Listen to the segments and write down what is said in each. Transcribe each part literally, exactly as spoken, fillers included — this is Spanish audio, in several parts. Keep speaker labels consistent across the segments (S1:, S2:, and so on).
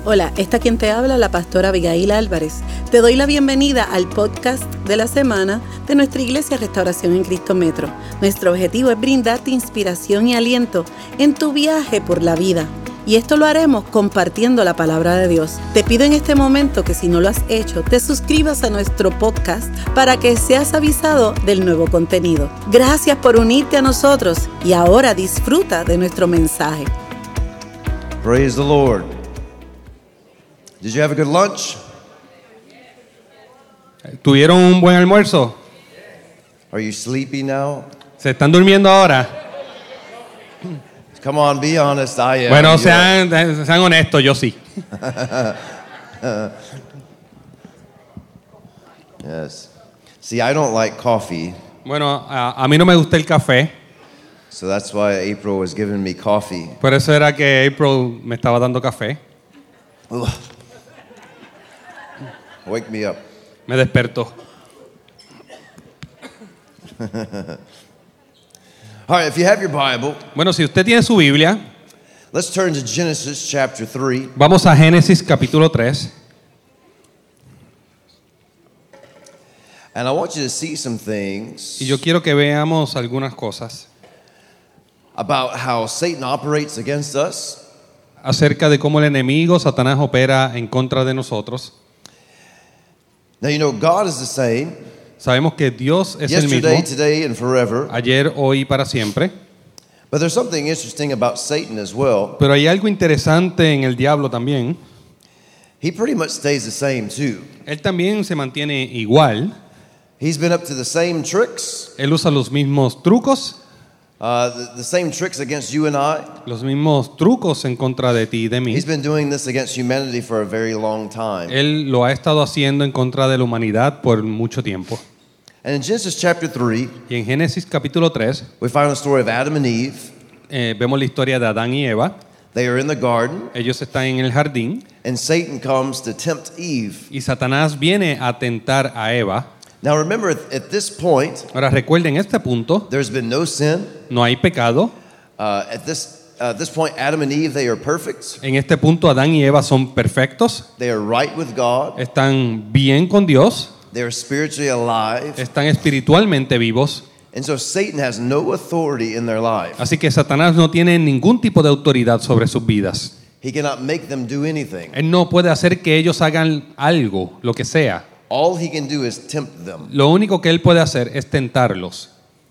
S1: Hola, esta quien te habla, la pastora Abigail Álvarez. Te doy la bienvenida al podcast de la semana de nuestra iglesia Restauración en Cristo Metro. Nuestro objetivo es brindarte inspiración y aliento en tu viaje por la vida. Y esto lo haremos compartiendo la palabra de Dios. Te pido en este momento que si no lo has hecho, te suscribas a nuestro podcast para que seas avisado del nuevo contenido. Gracias por unirte a nosotros y ahora disfruta de nuestro mensaje.
S2: Praise the Lord. Did you have a good lunch?
S3: ¿Tuvieron un buen almuerzo?
S2: Are you sleepy now?
S3: ¿Se están durmiendo ahora?
S2: Come on, be honest. I am.
S3: Bueno, sean, sean honestos, yo sí.
S2: Yes. See, I don't like coffee.
S3: Bueno, a, a mí no me gusta el café.
S2: So that's why April was giving me coffee.
S3: Por eso era que April me estaba dando café.
S2: Ugh. Wake me up.
S3: Me despertó.
S2: All right, if you have your Bible,
S3: Bueno, si usted tiene su Biblia,
S2: let's turn to Genesis chapter three.
S3: vamos a Génesis capítulo tres.
S2: And I want you to see some things
S3: Y yo quiero que veamos algunas cosas
S2: about how Satan operates against us.
S3: acerca de cómo el enemigo, Satanás, opera en contra de nosotros.
S2: Now, you know, God is the same
S3: Sabemos que Dios es el mismo,
S2: yesterday, today, and forever.
S3: ayer, hoy y para siempre.
S2: But there's something interesting about Satan as well.
S3: Pero hay algo interesante en el diablo también.
S2: He pretty much stays the same too.
S3: Él también se mantiene igual.
S2: He's been up to the same tricks,
S3: Él usa los mismos trucos,
S2: uh, the, the same tricks against you and I.
S3: los mismos trucos en contra de ti y de mí.
S2: He's been doing this against humanity for a very long time.
S3: Él lo ha estado haciendo en contra de la humanidad por mucho tiempo.
S2: And in Genesis chapter three,
S3: Y en Génesis capítulo tres
S2: we find the story of Adam and Eve.
S3: eh, vemos la historia de Adán y Eva.
S2: They are in the garden,
S3: Ellos están en el jardín
S2: and Satan comes to tempt Eve.
S3: y Satanás viene a tentar a Eva.
S2: Now remember, at, at this point,
S3: Ahora recuerden, este punto
S2: there's been no sin.
S3: no hay pecado.
S2: Uh, at this uh, this point, Adam and Eve, they are perfect.
S3: En este punto Adán y Eva son perfectos,
S2: They are right with God.
S3: están bien con Dios,
S2: They are spiritually alive.
S3: están espiritualmente vivos.
S2: And so Satan has no authority in their life.
S3: Así que Satanás no tiene ningún tipo de autoridad sobre sus vidas.
S2: He cannot make them do anything.
S3: Él no puede hacer que ellos hagan algo, lo que sea.
S2: All he can do is tempt them.
S3: Lo único que él puede hacer es tentarlos.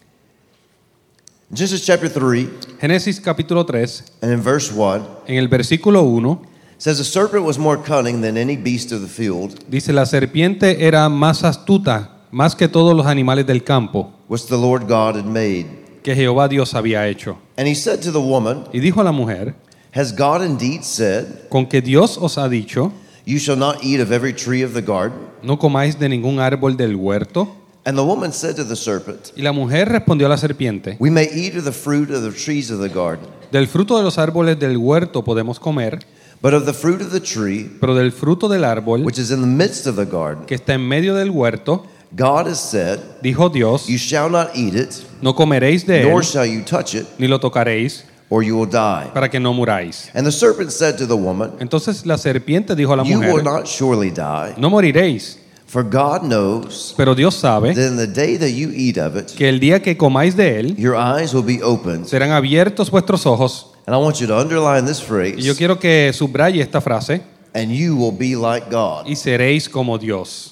S2: Genesis chapter three,
S3: Génesis capítulo tres,
S2: and in verse one,
S3: en el versículo uno,
S2: says, the serpent was more cunning than any beast of the field
S3: dice: la serpiente era más astuta, más que todos los animales del campo,
S2: which the Lord God had made.
S3: que Jehová Dios había hecho.
S2: And he said to the woman,
S3: Y dijo a la mujer:
S2: has God indeed said,
S3: con que Dios os ha dicho,
S2: you shall not eat of every tree of the garden?
S3: no comáis de ningún árbol del huerto.
S2: And the woman said to the serpent,
S3: Y la mujer respondió a la serpiente:
S2: we may eat of the fruit of the trees of the garden,
S3: del fruto de los árboles del huerto podemos comer,
S2: but of the fruit of the tree
S3: pero del fruto del árbol
S2: which is in the midst of the garden,
S3: que está en medio del huerto,
S2: God has said,
S3: dijo Dios,
S2: you shall not eat it,
S3: no comeréis de él,
S2: nor shall you touch it,
S3: ni lo tocaréis,
S2: or you will die.
S3: para que no muráis.
S2: And the serpent said to the woman,
S3: Entonces la serpiente dijo a la
S2: you will
S3: mujer:
S2: not surely die,
S3: no moriréis,
S2: for God knows
S3: pero Dios sabe
S2: that in the day that you eat of it,
S3: que el día que comáis de él,
S2: your eyes will be opened.
S3: serán abiertos vuestros ojos.
S2: And I want you to underline this
S3: Y yo
S2: phrase,
S3: quiero que subraye esta frase:
S2: and you will be like God.
S3: y seréis como Dios.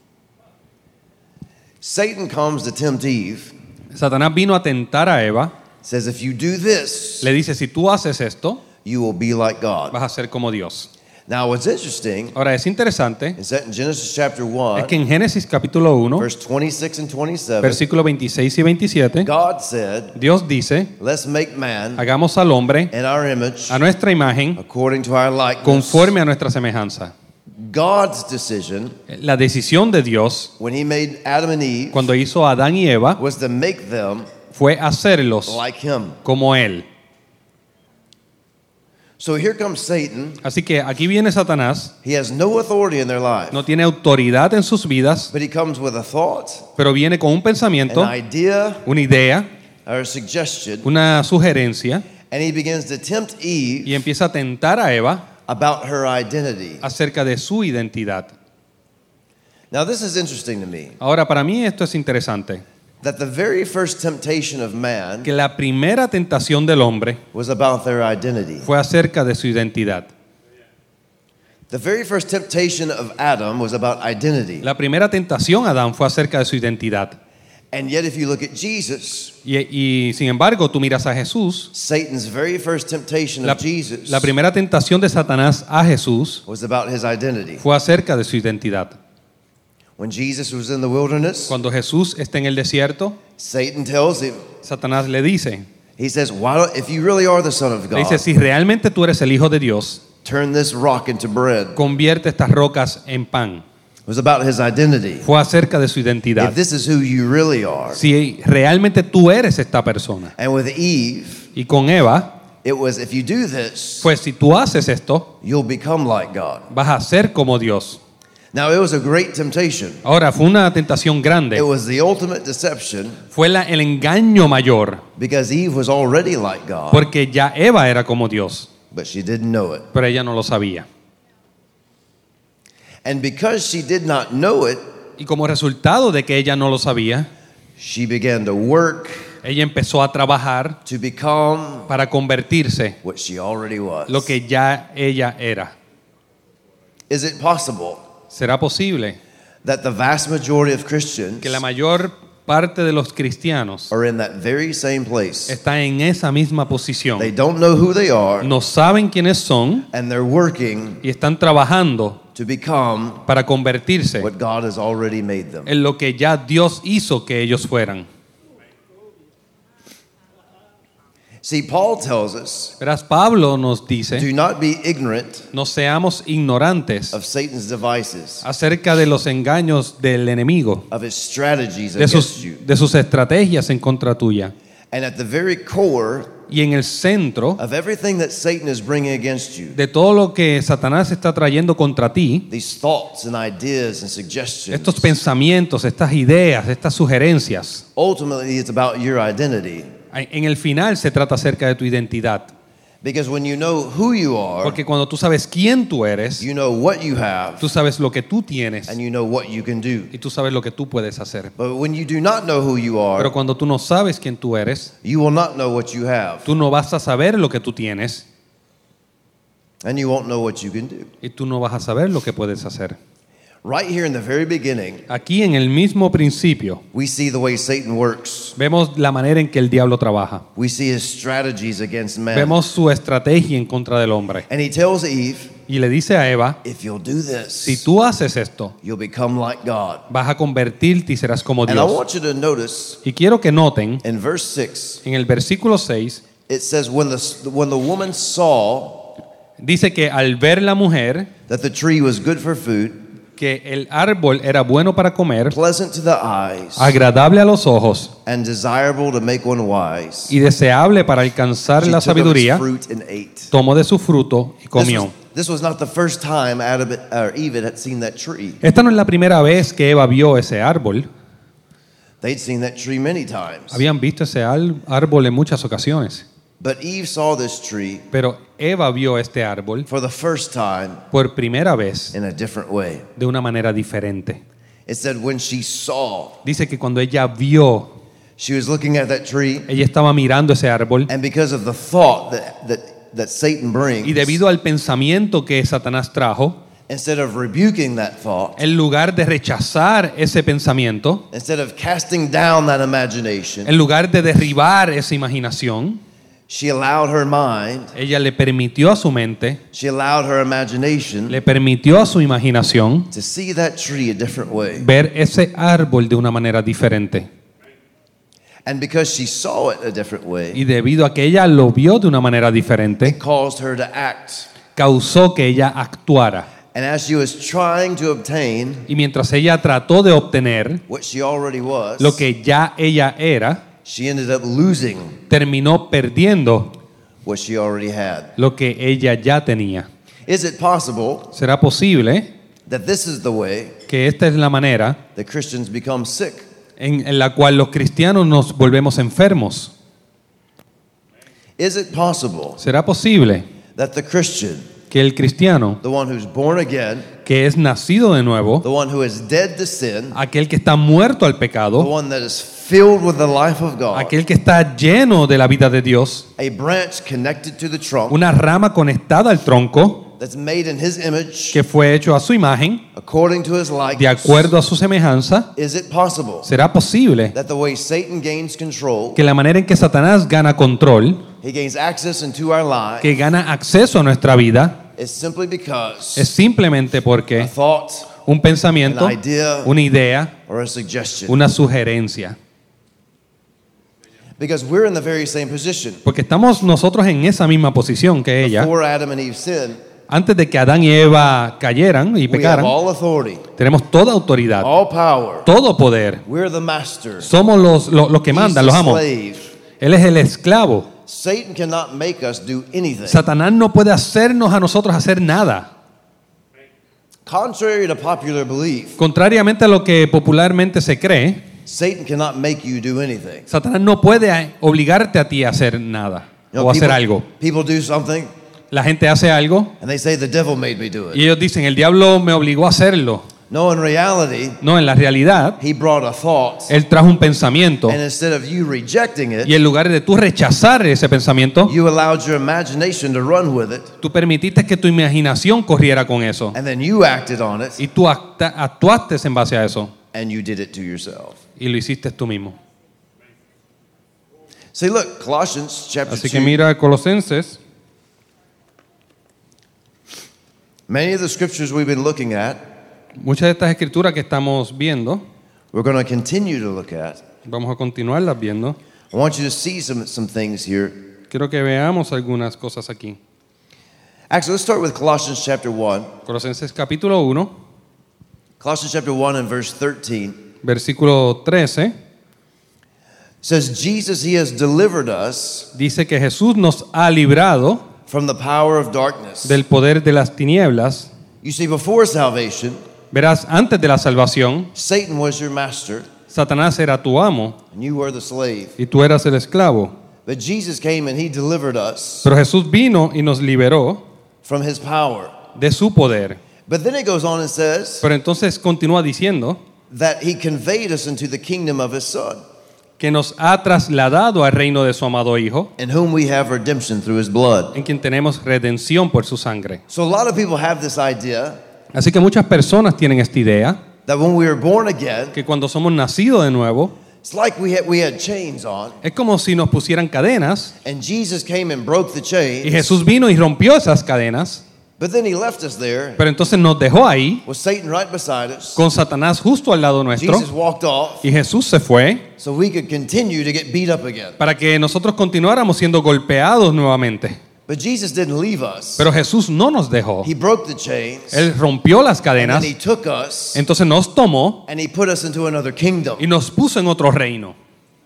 S2: Satan comes to tempt Eve,
S3: Satanás vino a tentar a Eva.
S2: says, if you do this,
S3: Le dice: si tú haces esto,
S2: you will be like God.
S3: vas a ser como Dios.
S2: Now what's interesting
S3: Ahora es interesante
S2: is that in Genesis chapter one,
S3: es que en Génesis capítulo uno,
S2: verse twenty-six and twenty-seven,
S3: versículos veintiséis y veintisiete,
S2: God said,
S3: Dios dice:
S2: let's make man
S3: hagamos al hombre
S2: in our image,
S3: a nuestra imagen,
S2: according to our likeness.
S3: conforme a nuestra semejanza.
S2: God's decision
S3: La decisión de Dios
S2: when he made Adam and Eve
S3: cuando hizo a Adán y Eva
S2: was to make them
S3: fue hacerlos
S2: like him.
S3: como él.
S2: So here comes Satan.
S3: Así que aquí viene Satanás,
S2: He has no authority in their life,
S3: no tiene autoridad en sus vidas,
S2: but he comes with a thought,
S3: pero viene con un pensamiento,
S2: an idea,
S3: una idea,
S2: or a suggestion,
S3: una sugerencia,
S2: and he begins to tempt Eve
S3: y empieza a tentar a Eva
S2: about her identity.
S3: acerca de su identidad.
S2: Now this is interesting to me.
S3: Ahora, para mí esto es interesante,
S2: That the very first temptation of man
S3: que la primera tentación del hombre
S2: was about their identity.
S3: fue acerca de su identidad.
S2: The very first temptation of Adam was about identity.
S3: La primera tentación a Adán fue acerca de su identidad.
S2: And yet if you look at Jesus,
S3: Y, y, sin embargo, tú miras a Jesús,
S2: Satan's very first temptation
S3: la,
S2: of Jesus
S3: la primera tentación de Satanás a Jesús
S2: was about his identity.
S3: fue acerca de su identidad.
S2: When Jesus was in the wilderness,
S3: Cuando Jesús está en el desierto,
S2: Satan tells him,
S3: Satanás le dice,
S2: he says, "Why don't, if you really are the Son of
S3: le dice,
S2: God,
S3: si realmente tú eres el Hijo de Dios,
S2: turn this rock into bread."
S3: convierte estas rocas en pan.
S2: It was about his identity.
S3: Fue acerca de su identidad.
S2: If this is who you really are.
S3: Si realmente tú eres esta persona.
S2: And with Eve,
S3: Y con Eva,
S2: it was, if you do this,
S3: pues si tú haces esto,
S2: you'll become like God.
S3: vas a ser como Dios.
S2: Now, it was a great temptation.
S3: Ahora, fue una tentación grande.
S2: It was the ultimate deception
S3: Fue la- el engaño mayor,
S2: because Eve was already like God,
S3: porque ya Eva era como Dios,
S2: but she didn't know it.
S3: pero ella no lo sabía.
S2: And because she did not know it,
S3: Y como resultado de que ella no lo sabía,
S2: she began to work
S3: ella empezó a trabajar
S2: to become
S3: para convertirse
S2: what she already was.
S3: lo que ya ella era.
S2: Is it possible
S3: ¿Será posible
S2: that the vast majority of Christians
S3: que la mayor parte de los cristianos
S2: are in that very same place?
S3: está en esa misma posición?
S2: They don't know who they are,
S3: No saben quiénes son
S2: and they're working
S3: y están trabajando
S2: to become
S3: para convertirse
S2: what God has already made them.
S3: en lo que ya Dios hizo que ellos fueran.
S2: See, Paul tells us,
S3: Verás, Pablo nos dice,
S2: do not be ignorant
S3: no seamos ignorantes
S2: of Satan's devices,
S3: acerca de los engaños del enemigo,
S2: of his strategies
S3: de
S2: against
S3: sus,
S2: you.
S3: de sus estrategias en contra tuya.
S2: And at the very core
S3: Y en el centro
S2: of everything that Satan is bringing against you,
S3: de todo lo que Satanás está trayendo contra ti,
S2: these thoughts and ideas and suggestions,
S3: estos pensamientos, estas ideas, estas sugerencias,
S2: ultimately it's about your identity.
S3: en el final se trata acerca de tu identidad.
S2: Because when you know who you are,
S3: Porque cuando tú sabes quién tú eres,
S2: you know what you have,
S3: tú sabes lo que tú tienes
S2: and you know what you can do.
S3: y tú sabes lo que tú puedes hacer.
S2: But when you do not know who you
S3: Pero
S2: are,
S3: cuando tú no sabes quién tú eres,
S2: you will not know what you have,
S3: tú no vas a saber lo que tú tienes
S2: and you won't know what you can do.
S3: y tú no vas a saber lo que puedes hacer.
S2: Right here in the very beginning,
S3: Aquí en el mismo principio
S2: we see the way Satan works.
S3: vemos la manera en que el diablo trabaja.
S2: We see his strategies against man.
S3: Vemos su estrategia en contra del hombre.
S2: And he tells Eve,
S3: Y le dice a Eva,
S2: if you'll do this,
S3: si tú haces esto,
S2: you'll become like God.
S3: vas a convertirte y serás como
S2: And I
S3: Dios.
S2: want you to notice
S3: Y quiero que noten,
S2: in verse six,
S3: en el versículo seis,
S2: it says, when the, when the woman saw
S3: dice que al ver la mujer
S2: that the tree was good for food,
S3: que el árbol era bueno para comer,
S2: pleasant to the eyes,
S3: agradable a los ojos
S2: and desirable to make one wise,
S3: y deseable para alcanzar
S2: she
S3: la
S2: took of its
S3: sabiduría,
S2: fruit and ate.
S3: tomó de su fruto y
S2: This
S3: comió.
S2: was, this was not the first time Adam or Eve had seen that tree.
S3: Esta no es la primera vez que Eva vio ese árbol.
S2: They'd seen that tree many times.
S3: Habían visto ese al- árbol en muchas ocasiones.
S2: But Eve saw this tree
S3: Pero Eva vio este árbol
S2: for the first time
S3: por primera vez
S2: in a different way.
S3: de una manera diferente.
S2: It said when she saw,
S3: Dice que cuando ella vio,
S2: she was looking at that tree,
S3: ella estaba mirando ese árbol
S2: and because of the thought that, that, that Satan brings,
S3: y debido al pensamiento que Satanás trajo,
S2: instead of rebuking that thought,
S3: en lugar de rechazar ese pensamiento,
S2: instead of casting down that imagination,
S3: en lugar de derribar esa imaginación,
S2: she allowed her mind,
S3: ella le permitió a su mente,
S2: she allowed her imagination
S3: le permitió a su imaginación
S2: to see that tree a different way.
S3: ver ese árbol de una manera diferente.
S2: And because she saw it a different way,
S3: Y debido a que ella lo vio de una manera diferente,
S2: it caused her to act.
S3: causó que ella actuara.
S2: And as she was trying to obtain
S3: Y mientras ella trató de obtener
S2: what she already was,
S3: lo que ya ella era,
S2: she ended up losing
S3: terminó perdiendo
S2: what she already had.
S3: lo que ella ya tenía.
S2: Is it possible
S3: ¿Será posible
S2: that this is the way
S3: que esta es la manera
S2: that Christians become sick?
S3: en, en la cual los cristianos nos volvemos enfermos?
S2: Is it possible
S3: ¿Será posible
S2: that the Christian
S3: que el cristiano,
S2: the one who's born again,
S3: que es nacido de
S2: the
S3: nuevo,
S2: one who is dead to sin,
S3: aquel que está muerto al
S2: the
S3: pecado,
S2: one that is filled with the life of God,
S3: aquel que está lleno de la vida de Dios,
S2: a branch connected to the trunk
S3: una rama conectada al tronco,
S2: that's made in his image,
S3: que fue hecho a su imagen,
S2: according to his
S3: de
S2: likeness.
S3: acuerdo a su semejanza.
S2: Is it possible
S3: ¿Será posible
S2: that the way Satan gains control,
S3: que la manera en que Satanás gana control,
S2: he gains access into our lives,
S3: que gana acceso a nuestra vida,
S2: is simply because
S3: es simplemente
S2: a
S3: porque
S2: thought,
S3: un pensamiento,
S2: an idea,
S3: una idea,
S2: or a suggestion?
S3: una sugerencia?
S2: Because we're in the very same position.
S3: Porque estamos nosotros en esa misma posición que ella.
S2: Before Adam and Eve sinned,
S3: Antes de que Adán y Eva cayeran y
S2: we have
S3: pecaran,
S2: all authority,
S3: tenemos toda autoridad,
S2: all power.
S3: todo poder.
S2: We're the master.
S3: Somos los, los, los que
S2: He's
S3: mandan,
S2: the
S3: los amos.
S2: slave.
S3: Él es el esclavo.
S2: Satan cannot make us do anything.
S3: Satanás no puede hacernos a nosotros hacer nada.
S2: Contrary to popular belief,
S3: Contrariamente a lo que popularmente se cree,
S2: Satan cannot make you do anything.
S3: Satanás no puede obligarte a ti a hacer nada
S2: You know,
S3: o a hacer
S2: people,
S3: algo.
S2: people do something
S3: La gente hace algo
S2: and they say the devil made me do
S3: y
S2: it.
S3: ellos dicen, el diablo me obligó a hacerlo.
S2: No, in reality,
S3: No, en la realidad,
S2: he brought a thought,
S3: él trajo un pensamiento
S2: and instead of you rejecting
S3: y
S2: it,
S3: en lugar de tú rechazar ese pensamiento,
S2: you allowed your imagination to run with it,
S3: tú permitiste que tu imaginación corriera con eso
S2: and then you acted on it,
S3: y tú acta- actuaste en base a eso
S2: and you did it to yourself.
S3: y lo hiciste tú mismo.
S2: See, look, Colossians chapter
S3: Así que
S2: two.
S3: mira Colosenses,
S2: Many of the scriptures we've been looking at,
S3: muchas de estas escrituras que estamos viendo,
S2: we're going to continue to look at.
S3: vamos a continuarlas viendo.
S2: I want you to see some, some things here.
S3: Quiero que veamos algunas cosas aquí.
S2: Actually, let's start with Colossians chapter one.
S3: Colosenses capítulo uno,
S2: Colossians chapter one and verse thirteen
S3: versículo trece,
S2: says, Jesus, he has delivered us
S3: dice que Jesús nos ha librado
S2: from the power of darkness.
S3: del poder de las tinieblas.
S2: You see, before salvation,
S3: Verás, antes de la salvación,
S2: Satan was your master,
S3: Satanás era tu amo
S2: and you were the slave.
S3: y tú eras el esclavo.
S2: But Jesus came and he delivered us
S3: Pero Jesús vino y nos liberó
S2: from his power.
S3: de su poder.
S2: But then it goes on and says
S3: Pero entonces continúa diciendo
S2: that he conveyed us into the kingdom of his son,
S3: que nos ha trasladado al reino de su amado Hijo,
S2: in whom we have redemption through his blood.
S3: en quien tenemos redención por su sangre.
S2: So a lot of people have this idea
S3: Así que muchas personas tienen esta idea,
S2: that when we were born again,
S3: que cuando somos nacidos de nuevo,
S2: it's like we had, we had chains on,
S3: es como si nos pusieran cadenas,
S2: and Jesus came and broke the chains,
S3: y Jesús vino y rompió esas cadenas,
S2: but then he left us there
S3: pero entonces nos dejó ahí,
S2: with Satan right beside us.
S3: con Satanás justo al lado nuestro,
S2: Jesus walked off
S3: y Jesús se fue
S2: so we could continue to get beat up again.
S3: para que nosotros continuáramos siendo golpeados nuevamente.
S2: But Jesus didn't leave us.
S3: Pero Jesús no nos dejó.
S2: He broke the chains,
S3: Él rompió las
S2: and
S3: cadenas,
S2: then he took us
S3: entonces nos tomó
S2: and he put us into another kingdom.
S3: y nos puso en otro reino.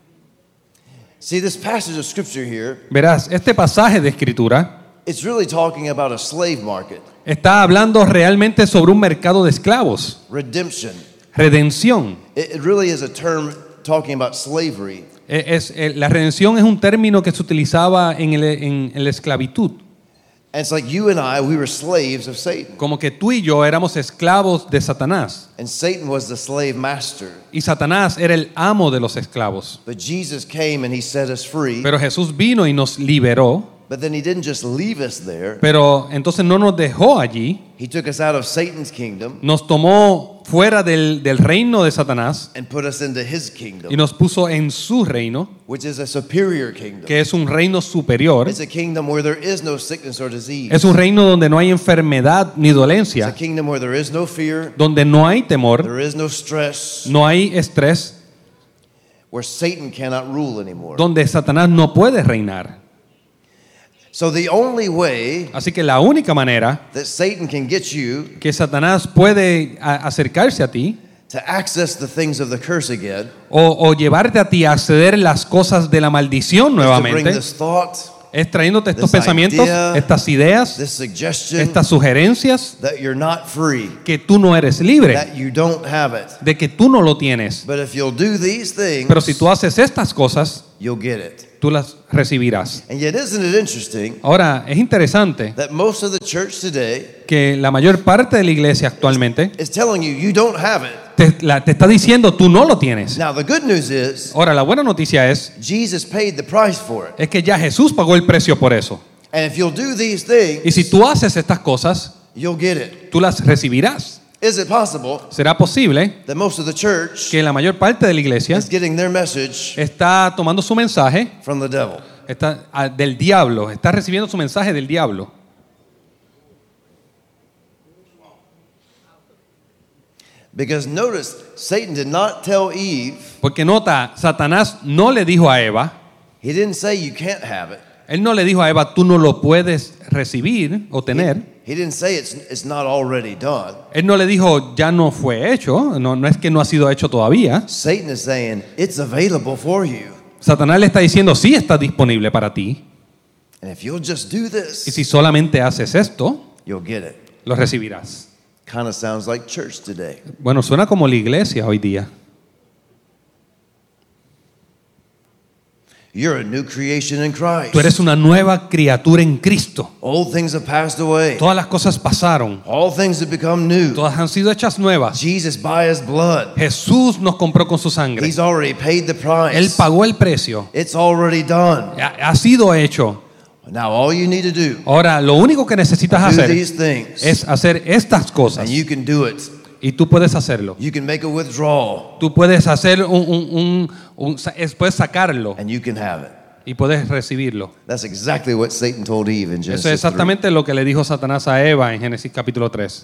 S2: See, this passage of scripture here,
S3: Verás, este pasaje de escritura
S2: it's really talking about a slave market,
S3: está hablando realmente sobre un mercado de esclavos,
S2: redemption.
S3: redención.
S2: It, it really is a term talking about slavery.
S3: Eh, Es, eh, la redención es un término que se utilizaba en, el, en, en la esclavitud.
S2: And it's like you and I, we were slaves of Satan.
S3: Como que tú y yo éramos esclavos de Satanás.
S2: And Satan was the slave master.
S3: Y Satanás era el amo de los esclavos.
S2: But Jesus came and he set us free.
S3: Pero Jesús vino y nos liberó.
S2: But then he didn't just leave us there.
S3: Pero entonces no nos dejó allí.
S2: He took us out of Satan's kingdom
S3: Nos tomó fuera del, del reino de Satanás
S2: and put us into his kingdom,
S3: y nos puso en su reino,
S2: which is a superior kingdom.
S3: que es un reino superior.
S2: It's a kingdom where there is no sickness or disease.
S3: Es un reino donde no hay enfermedad ni
S2: It's a
S3: dolencia,
S2: kingdom where there is no fear,
S3: donde no hay temor,
S2: there is no stress,
S3: no hay estrés,
S2: where Satan cannot rule anymore.
S3: donde Satanás no puede reinar.
S2: So the only way
S3: Así que la única manera
S2: that Satan can get you
S3: que Satanás puede a- acercarse a ti
S2: to access the things of the curse again
S3: o, o llevarte a ti a acceder las cosas de la maldición
S2: is to bring
S3: nuevamente
S2: this thought,
S3: es trayéndote estos
S2: this
S3: pensamientos,
S2: idea,
S3: estas ideas,
S2: this suggestion
S3: estas sugerencias
S2: that you're not free,
S3: que tú no eres libre,
S2: that you don't have it.
S3: de que tú no lo tienes.
S2: But if you'll do these things,
S3: Pero si tú haces estas cosas,
S2: you'll get it.
S3: tú las recibirás.
S2: And yet, isn't it interesting
S3: Ahora, es interesante
S2: that most of the church today
S3: que la mayor parte de la iglesia actualmente
S2: is telling you you don't have it?
S3: te, la- te está diciendo tú no lo tienes.
S2: Now, the good news is
S3: Ahora, la buena noticia es,
S2: Jesus paid the price for it.
S3: es que ya Jesús pagó el precio por eso.
S2: And if you'll do these
S3: Y si
S2: things,
S3: tú haces estas cosas,
S2: you'll get it.
S3: tú las recibirás.
S2: Is it possible
S3: Será posible
S2: that most of the church
S3: que la mayor parte de la iglesia
S2: is getting their message
S3: está tomando su mensaje
S2: from the devil?
S3: está, ah, del diablo, está recibiendo su mensaje del diablo.
S2: Because notice, Satan did not tell Eve,
S3: Porque nota, Satanás no le dijo a Eva,
S2: he didn't say you can't have it.
S3: él no le dijo a Eva, tú no lo puedes recibir o tener.
S2: He didn't say it's, it's not already done.
S3: Él no le dijo, ya no fue hecho, no, no es que no ha sido hecho todavía.
S2: Satan is saying it's available for you.
S3: Satanás le está diciendo, sí está disponible para ti.
S2: And if you'll just do
S3: Y
S2: this,
S3: si solamente haces esto,
S2: you'll get it.
S3: lo recibirás.
S2: Kind of sounds like church today.
S3: Bueno, suena como la iglesia hoy día.
S2: You're a new creation in Christ.
S3: Tú eres una nueva criatura en Cristo.
S2: Old things have passed away.
S3: Todas las cosas pasaron.
S2: All things have become new.
S3: Todas han sido hechas nuevas.
S2: Jesus, by his blood,
S3: Jesús nos compró con su sangre.
S2: he's already paid the
S3: Él
S2: price.
S3: pagó el precio.
S2: It's already done.
S3: Ha, ha sido hecho.
S2: Now all you need to do,
S3: Ahora, lo único que necesitas
S2: do
S3: hacer
S2: these things,
S3: es hacer estas cosas.
S2: and you can do it.
S3: Y tú puedes hacerlo.
S2: You can make a withdrawal,
S3: Tú puedes hacer un, un, un- un- sa- es- puedes sacarlo
S2: and you can have it.
S3: y puedes recibirlo.
S2: That's exactly what Satan told Eve in
S3: Eso es
S2: Genesis three.
S3: exactamente lo que le dijo Satanás a Eva en Génesis capítulo tres.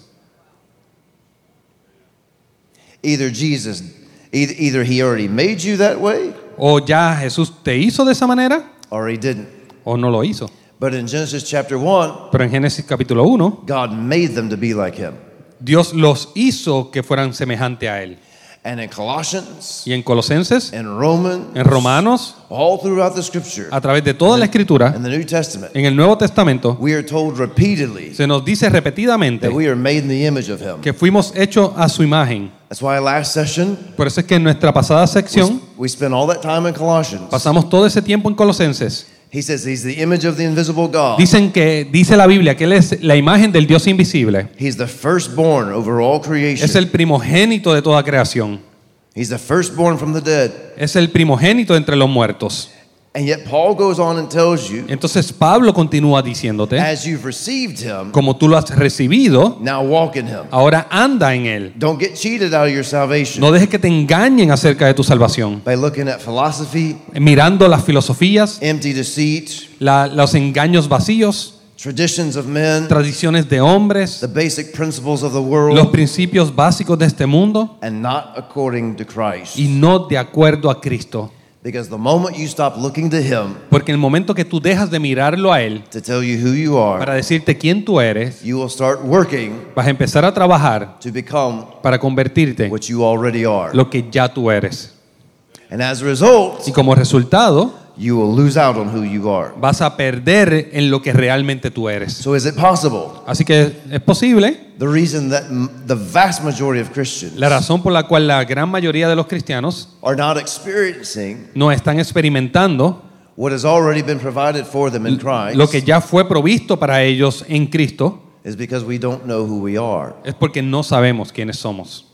S2: Either Jesus, either, either he already made you that way,
S3: O ya Jesús te hizo de esa manera
S2: or he didn't.
S3: o no lo hizo.
S2: But in Genesis chapter one,
S3: Pero en Génesis capítulo uno,
S2: God made them to be like him.
S3: Dios los hizo que fueran semejante a Él.
S2: And in Colossians,
S3: Y en Colosenses,
S2: in Romans,
S3: en Romanos,
S2: all throughout the scripture,
S3: a través de toda la escritura,
S2: in the New Testament,
S3: en el Nuevo Testamento,
S2: we are told repeatedly
S3: se nos dice repetidamente
S2: that we are made in the image of him.
S3: que fuimos hechos a su imagen.
S2: That's why last session,
S3: Por eso es que en nuestra pasada sección
S2: we spent all that time in Colossians.
S3: pasamos todo ese tiempo en Colosenses.
S2: He says he's the image of the invisible God.
S3: Dicen que, dice la Biblia, que Él es la imagen del Dios invisible.
S2: He's the firstborn over all creation.
S3: Es el primogénito de toda creación.
S2: He's the firstborn from the dead.
S3: Es el primogénito entre los muertos.
S2: And yet Paul goes on and tells you,
S3: Entonces Pablo continúa diciéndote,
S2: as you've received him,
S3: como tú lo has recibido,
S2: now walk in him.
S3: ahora anda en Él.
S2: Don't get cheated out of your salvation
S3: No dejes que te engañen acerca de tu salvación.
S2: by looking at philosophy,
S3: Mirando las filosofías,
S2: empty deceit,
S3: la- los engaños vacíos,
S2: traditions of men,
S3: tradiciones de hombres,
S2: the basic principles of the
S3: los
S2: world,
S3: principios básicos de este mundo
S2: and not according to Christ.
S3: y no de acuerdo a Cristo.
S2: Because the moment you stop looking to him
S3: Porque en el momento que tú dejas de mirarlo a Él
S2: to tell you who you are,
S3: para decirte quién tú eres,
S2: you will start working
S3: vas a empezar a trabajar
S2: to become
S3: para convertirte
S2: what you already are.
S3: lo que ya tú eres.
S2: And as a result,
S3: Y como resultado,
S2: you will lose out on who you are.
S3: vas a perder en lo que realmente tú eres.
S2: So is it possible?
S3: Así que es posible,
S2: The reason that m- the vast majority of Christians
S3: la razón por la cual la gran mayoría de los cristianos
S2: are not experiencing
S3: no están experimentando
S2: what has already been provided for them in Christ
S3: lo que ya fue provisto para ellos en Cristo
S2: is because we don't know who we are.
S3: es porque no sabemos quiénes somos.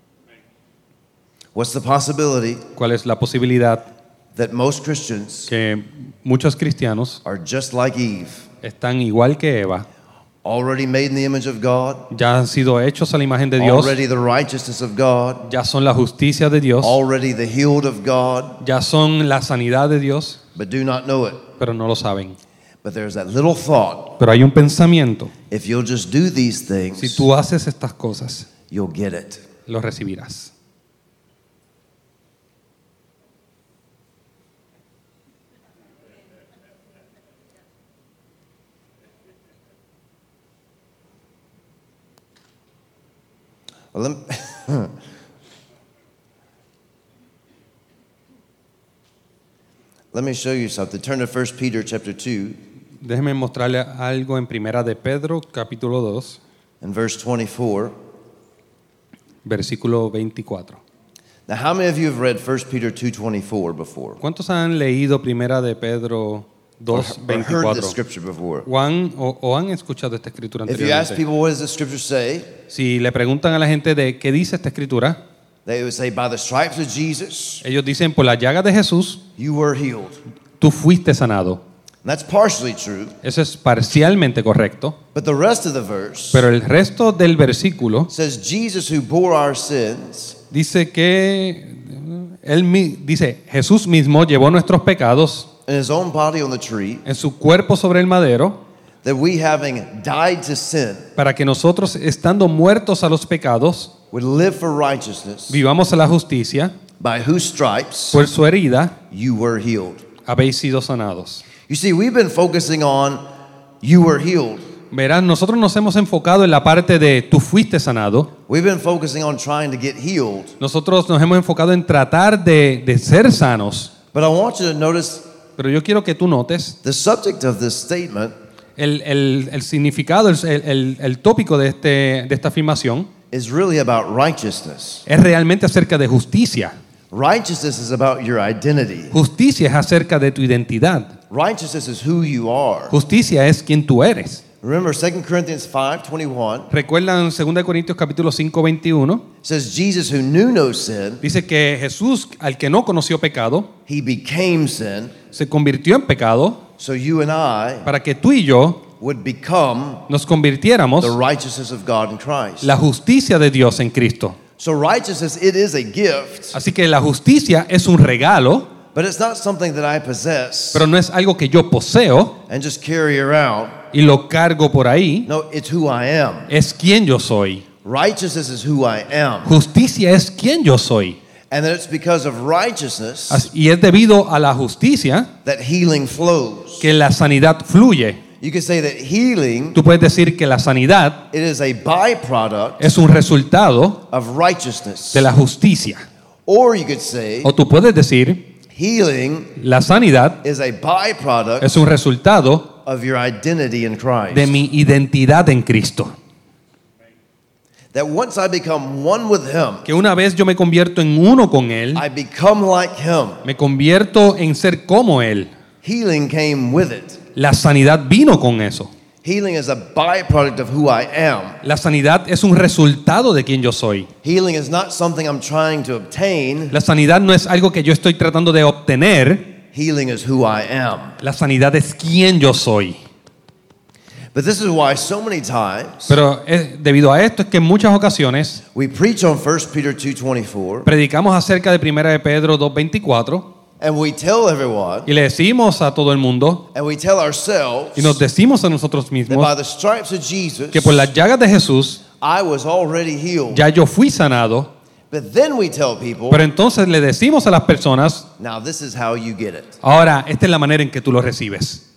S2: What's the possibility
S3: ¿Cuál es la posibilidad
S2: that most Christians
S3: que muchos cristianos
S2: are just like Eve,
S3: están igual que Eva?
S2: already made in the image of God,
S3: Ya han sido hechos a la imagen de Dios,
S2: already the righteousness of God,
S3: ya son la justicia de Dios,
S2: already the healed of God,
S3: ya son la sanidad de Dios,
S2: but do not know it.
S3: pero no lo saben.
S2: But there's that little thought,
S3: Pero hay un pensamiento,
S2: if you'll just do these
S3: si
S2: things,
S3: tú haces estas cosas,
S2: you'll get it.
S3: lo recibirás.
S2: Well, let me, Let me show you something. Turn to First Peter chapter two
S3: Déjeme mostrarle algo en Primera de Pedro, capítulo dos,
S2: and verse twenty-four.
S3: versículo veinticuatro.
S2: Now, how many of you have read First Peter two twenty-four before?
S3: ¿Cuántos han leído Primera de Pedro dos,
S2: Or heard
S3: veinticuatro?
S2: this scripture before?
S3: ¿O han, o, o han escuchado esta escritura
S2: If you ask
S3: anteriormente?
S2: people, what does the scripture say?
S3: Si le preguntan a la gente de qué dice esta escritura,
S2: They would say, by the stripes of Jesus,
S3: ellos dicen, por la llaga de Jesús,
S2: you were healed.
S3: tú fuiste sanado.
S2: And that's partially true.
S3: Eso es parcialmente correcto,
S2: But the rest of the verse
S3: pero el resto del versículo
S2: says, Jesus who bore our sins
S3: dice que él mi- dice Jesús mismo llevó nuestros pecados
S2: in his own body on the tree,
S3: en su cuerpo sobre el madero,
S2: that we having died to sin
S3: para que nosotros, estando muertos a los pecados,
S2: would live for righteousness,
S3: vivamos a la justicia.
S2: by whose stripes
S3: Por su herida
S2: you were healed.
S3: habéis sido sanados.
S2: You see, we've been focusing on you were healed.
S3: Verán, nosotros nos hemos enfocado en la parte de tú fuiste sanado.
S2: We've been focusing on trying to get healed.
S3: Nosotros nos hemos enfocado en tratar de, de ser sanos.
S2: But I want you to notice
S3: Pero yo quiero que tú notes
S2: the subject of this statement
S3: el, el, el significado, el, el, el tópico de, este, de esta afirmación
S2: is really about righteousness.
S3: es realmente acerca de justicia.
S2: Righteousness is about your identity.
S3: Justicia es acerca de tu identidad.
S2: Righteousness is who you are.
S3: Justicia es quien tú eres.
S2: Remember Second Corinthians five twenty-one
S3: ¿Recuerdan segunda de Corintios capítulo cinco, veintiuno?
S2: says Jesus who knew no sin,
S3: Dice que Jesús, al que no conoció pecado,
S2: he became sin,
S3: se convirtió en pecado
S2: so you and I
S3: para que tú y yo
S2: would become
S3: nos convirtiéramos
S2: the righteousness of God in Christ.
S3: la justicia de Dios en Cristo.
S2: So righteousness, it is a gift,
S3: Así que la justicia es un regalo,
S2: but it's not something that I possess
S3: pero no es algo que yo poseo
S2: and just carry around.
S3: y lo cargo por ahí.
S2: No, it's who I am.
S3: Es quien yo soy.
S2: Righteousness is who I am.
S3: Justicia es quien yo soy.
S2: And that it's because of righteousness
S3: As- Y es debido a la justicia
S2: that healing flows.
S3: que la sanidad fluye.
S2: You can say that healing,
S3: Tú puedes decir que la sanidad
S2: it is a byproduct
S3: es un resultado
S2: of righteousness.
S3: de la justicia.
S2: Or you could say
S3: O tú puedes decir
S2: healing
S3: la sanidad
S2: is a byproduct
S3: es un resultado
S2: of your identity in Christ.
S3: de mi identidad en Cristo.
S2: That once I become one with Him,
S3: Que una vez yo me convierto en uno con Él,
S2: I become like Him.
S3: me convierto en ser como Él.
S2: Healing came with it.
S3: La sanidad vino con eso.
S2: Healing is a byproduct of who I am.
S3: La sanidad es un resultado de quien yo soy.
S2: Healing is not something I'm trying to obtain.
S3: La sanidad no es algo que yo estoy tratando de obtener.
S2: Healing is who I am.
S3: La sanidad es quien yo soy.
S2: But this is why so many times
S3: Pero es, debido a esto es que en muchas ocasiones
S2: we preach on First Peter two twenty-four
S3: predicamos acerca de Primera de Pedro dos veinticuatro
S2: and we tell everyone
S3: y le decimos a todo el mundo
S2: and we tell ourselves
S3: y nos decimos a nosotros
S2: that by
S3: mismos
S2: the stripes of Jesus
S3: que por las llagas de Jesús
S2: I was already healed.
S3: ya yo fui sanado.
S2: But then we tell people,
S3: Pero entonces le decimos a las personas,
S2: now this is how you get it.
S3: ahora esta es la manera en que tú lo recibes.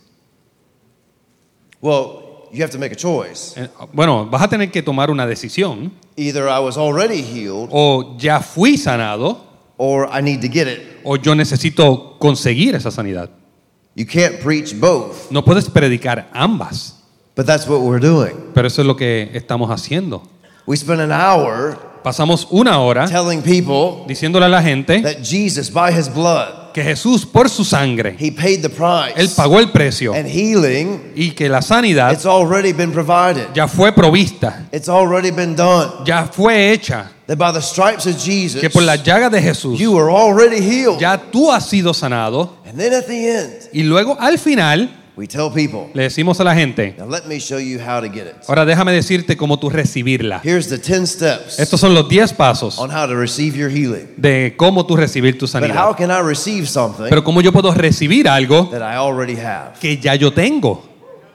S2: Well, you have to make a choice.
S3: Eh, Bueno, vas a tener que tomar una decisión.
S2: Either I was already healed
S3: O ya fui sanado
S2: or I need to get it.
S3: o yo necesito conseguir esa sanidad.
S2: You can't preach both.
S3: No puedes predicar ambas,
S2: But that's what we're doing.
S3: pero eso es lo que estamos haciendo.
S2: We spend an hour
S3: Pasamos una hora
S2: telling people
S3: diciéndole a la gente
S2: that Jesus, by His blood,
S3: que Jesús por su sangre,
S2: He paid the price.
S3: Él pagó el precio
S2: And healing,
S3: y que la sanidad
S2: it's already been provided.
S3: ya fue provista,
S2: It's already been done.
S3: ya fue hecha,
S2: That by the stripes of Jesus,
S3: que por la llaga de Jesús
S2: you were already healed.
S3: ya tú has sido sanado.
S2: And then at the end,
S3: Y luego al final
S2: we tell people,
S3: le decimos a la gente,
S2: now let me show you how to get it.
S3: ahora déjame decirte cómo tú recibirla.
S2: Here's the ten steps
S3: Estos son los diez pasos
S2: on how to receive your healing.
S3: de cómo tú recibir tu
S2: But how
S3: sanidad.
S2: can I receive something
S3: Pero cómo yo puedo recibir algo
S2: that I already have?
S3: que ya yo tengo.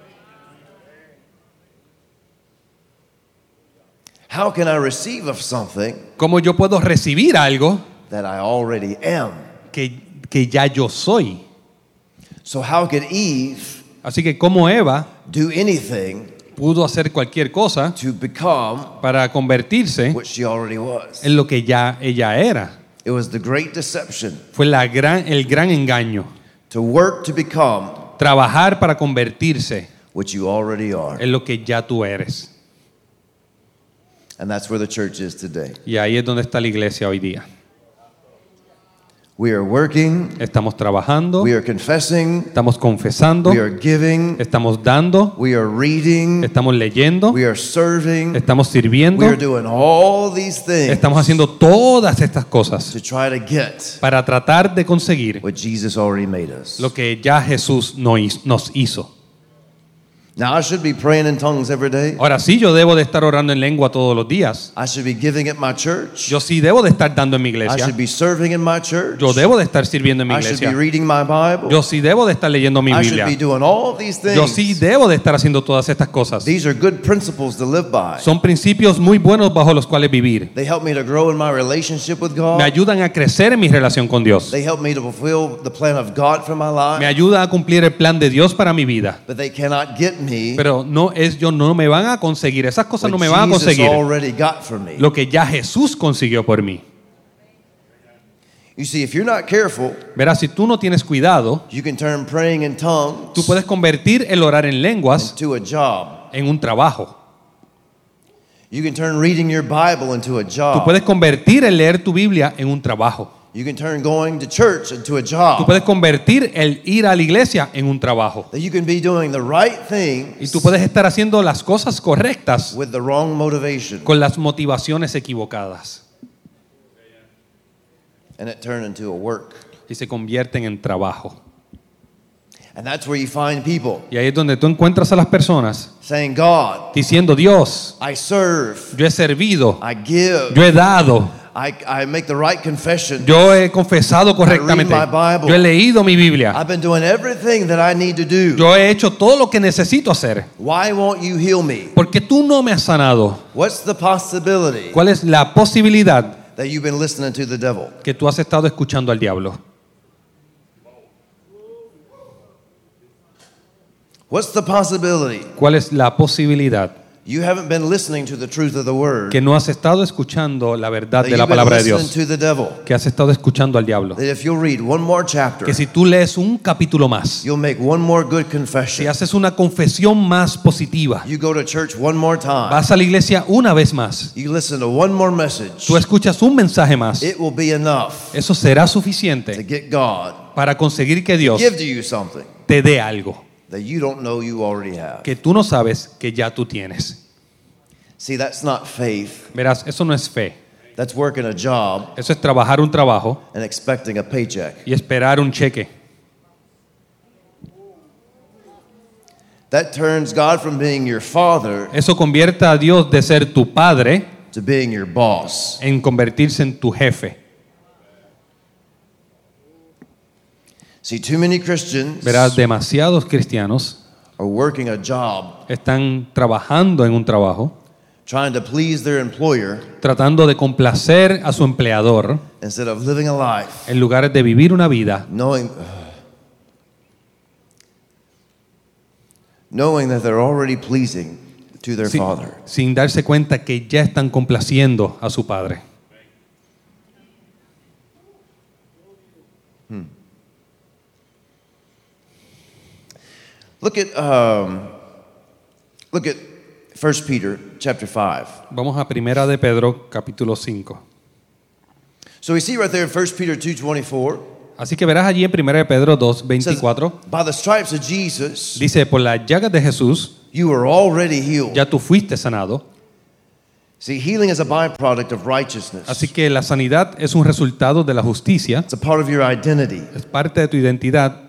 S2: How can I receive of something
S3: Cómo yo puedo recibir algo
S2: that I already am?
S3: que, que ya yo soy.
S2: So how could Eve
S3: Así que como Eva
S2: do anything
S3: pudo hacer cualquier cosa
S2: to become
S3: para convertirse
S2: what she already was?
S3: en lo que ya ella era.
S2: It was the great deception
S3: Fue la gran, el gran engaño
S2: to to work to become
S3: trabajar para convertirse
S2: what you already are.
S3: en lo que ya tú eres.
S2: And that's where the church is today.
S3: Y ahí es donde está la iglesia hoy día.
S2: We are working,
S3: Estamos trabajando,
S2: we are confessing,
S3: estamos confesando,
S2: we are giving,
S3: estamos dando,
S2: we are reading,
S3: estamos leyendo,
S2: we are serving,
S3: estamos sirviendo,
S2: we are doing all these things
S3: estamos haciendo todas estas cosas
S2: to try to get
S3: para tratar de conseguir
S2: what Jesus already made us.
S3: lo que ya Jesús no hizo- nos hizo.
S2: Now, I should be praying in tongues every day.
S3: Ahora sí, yo debo de estar orando en lengua todos los días.
S2: I should be giving at my church.
S3: Yo sí debo de estar dando en mi
S2: I
S3: iglesia.
S2: should be serving in my church.
S3: Yo debo de estar sirviendo en mi
S2: I should be
S3: iglesia.
S2: reading my Bible.
S3: Yo sí debo de estar leyendo mi
S2: I should be
S3: Biblia.
S2: doing all these things.
S3: Yo sí debo de estar haciendo todas estas cosas.
S2: These are good principles to live by.
S3: Son principios muy buenos bajo los cuales vivir.
S2: They help me to grow in my relationship with God.
S3: Me ayudan a crecer en mi relación con Dios.
S2: They help me to fulfill the plan of God for my life.
S3: Me ayuda a cumplir el plan de Dios para mi vida.
S2: But they cannot get me
S3: Pero no es yo no me van a conseguir. Esas cosas no
S2: what
S3: me van a
S2: Jesus
S3: conseguir
S2: already got for me.
S3: lo que ya Jesús consiguió por mí.
S2: You see, if you're not careful,
S3: Verás, si tú no tienes cuidado,
S2: you can turn praying in tongues
S3: tú puedes convertir el orar en lenguas
S2: into a job.
S3: en un trabajo.
S2: You can turn reading your Bible into a
S3: Tú
S2: job.
S3: puedes convertir el leer tu Biblia en un trabajo.
S2: You can turn going to church into a
S3: Tú
S2: job.
S3: puedes convertir el ir a la iglesia en un trabajo.
S2: That you can be doing the right
S3: Y
S2: things
S3: tú puedes estar haciendo las cosas correctas
S2: with the wrong motivation.
S3: con las motivaciones equivocadas.
S2: And it turn into a work.
S3: Y se convierten en trabajo.
S2: And that's where you find people
S3: Y ahí es donde tú encuentras a las personas
S2: saying, God,
S3: diciendo, Dios,
S2: I serve,
S3: yo he servido,
S2: I give,
S3: yo he dado,
S2: I, I make the right confession.
S3: yo he confesado correctamente,
S2: I read my Bible.
S3: yo he leído mi Biblia,
S2: I've been doing everything that I need to do.
S3: yo he hecho todo lo que necesito hacer.
S2: Why won't you heal me?
S3: ¿Por qué tú no me has sanado?
S2: What's the possibility
S3: ¿Cuál es la posibilidad
S2: that you've been listening to the devil?
S3: que tú has estado escuchando al diablo?
S2: What's the possibility
S3: ¿Cuál es la posibilidad
S2: you haven't been listening to the truth of the word?
S3: que no has estado escuchando la verdad
S2: That
S3: de la
S2: you've been
S3: palabra de
S2: listening
S3: Dios?
S2: to the devil.
S3: Que has estado escuchando al diablo.
S2: That if you'll read one more chapter,
S3: Que si tú lees un capítulo más,
S2: you'll make one more good
S3: si
S2: confession.
S3: haces una confesión más positiva,
S2: You go to church one more time.
S3: vas a la iglesia una vez más,
S2: You listen to one more message.
S3: tú escuchas un mensaje más,
S2: It will be enough
S3: eso será
S2: to
S3: suficiente
S2: get God
S3: para conseguir que Dios
S2: give to you something
S3: te dé algo
S2: that you don't know you already have.
S3: que tú no sabes que ya tú tienes.
S2: See, that's not faith.
S3: Verás, eso no es fe,
S2: That's working a job
S3: eso es trabajar un trabajo
S2: and expecting a paycheck.
S3: y esperar un cheque.
S2: That turns God from being your father
S3: Eso convierte a Dios de ser tu padre
S2: to being your boss.
S3: en convertirse en tu jefe.
S2: See, too many Christians
S3: Verás, demasiados cristianos
S2: are working a job
S3: están trabajando en un trabajo,
S2: trying to please their employer
S3: tratando de complacer a su empleador
S2: instead of living a life
S3: en lugar de vivir una vida
S2: knowing knowing that they're already pleasing to their
S3: sin,
S2: father.
S3: sin darse cuenta que ya están complaciendo a su padre.
S2: Look at um, look at First Peter chapter five.
S3: Vamos a Primera de Pedro, capítulo cinco.
S2: So we see right there in First Peter two twenty-four.
S3: Así que verás allí en Primera de Pedro dos,
S2: It says,
S3: veinticuatro,
S2: by the stripes of Jesus,
S3: dice, por las llagas de Jesús
S2: you are already healed.
S3: ya tú fuiste sanado.
S2: See, healing is a byproduct of righteousness.
S3: Así que la sanidad es un resultado de la justicia,
S2: It's a part of your identity.
S3: es parte de tu identidad.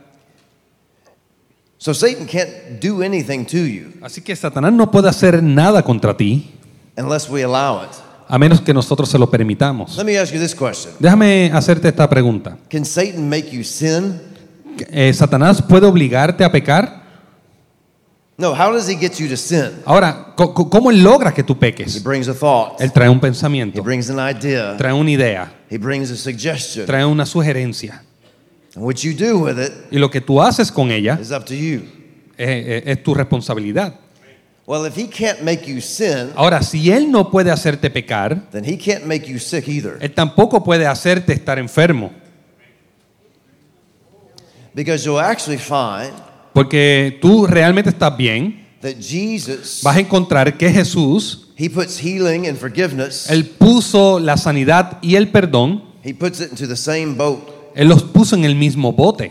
S2: So Satan can't do anything to you
S3: Así que Satanás no puede hacer nada contra ti
S2: unless we allow it.
S3: a menos que nosotros se lo permitamos.
S2: Let me ask you this question.
S3: Déjame hacerte esta pregunta.
S2: Can Satan make you sin?
S3: Eh, ¿Satanás puede obligarte a pecar?
S2: No, how does he get you to sin?
S3: Ahora, co- co- ¿cómo él logra que tú
S2: He
S3: peques?
S2: brings a thought.
S3: Él trae un
S2: He
S3: pensamiento,
S2: brings an idea.
S3: trae una idea,
S2: He brings a suggestion.
S3: trae una sugerencia.
S2: And what you do with it
S3: Y lo que tú haces con ella
S2: is up to you.
S3: eh, eh, es tu responsabilidad.
S2: Well, if he can't make you sin,
S3: Ahora, si él no puede hacerte pecar,
S2: then he can't make you sick either.
S3: él tampoco puede hacerte estar enfermo.
S2: Because you'll actually find
S3: Porque tú realmente estás bien.
S2: that Jesus,
S3: Vas a encontrar que Jesús,
S2: he puts healing and forgiveness,
S3: Él puso la sanidad y el perdón,
S2: he puts it into the same boat.
S3: Él los puso en el mismo bote.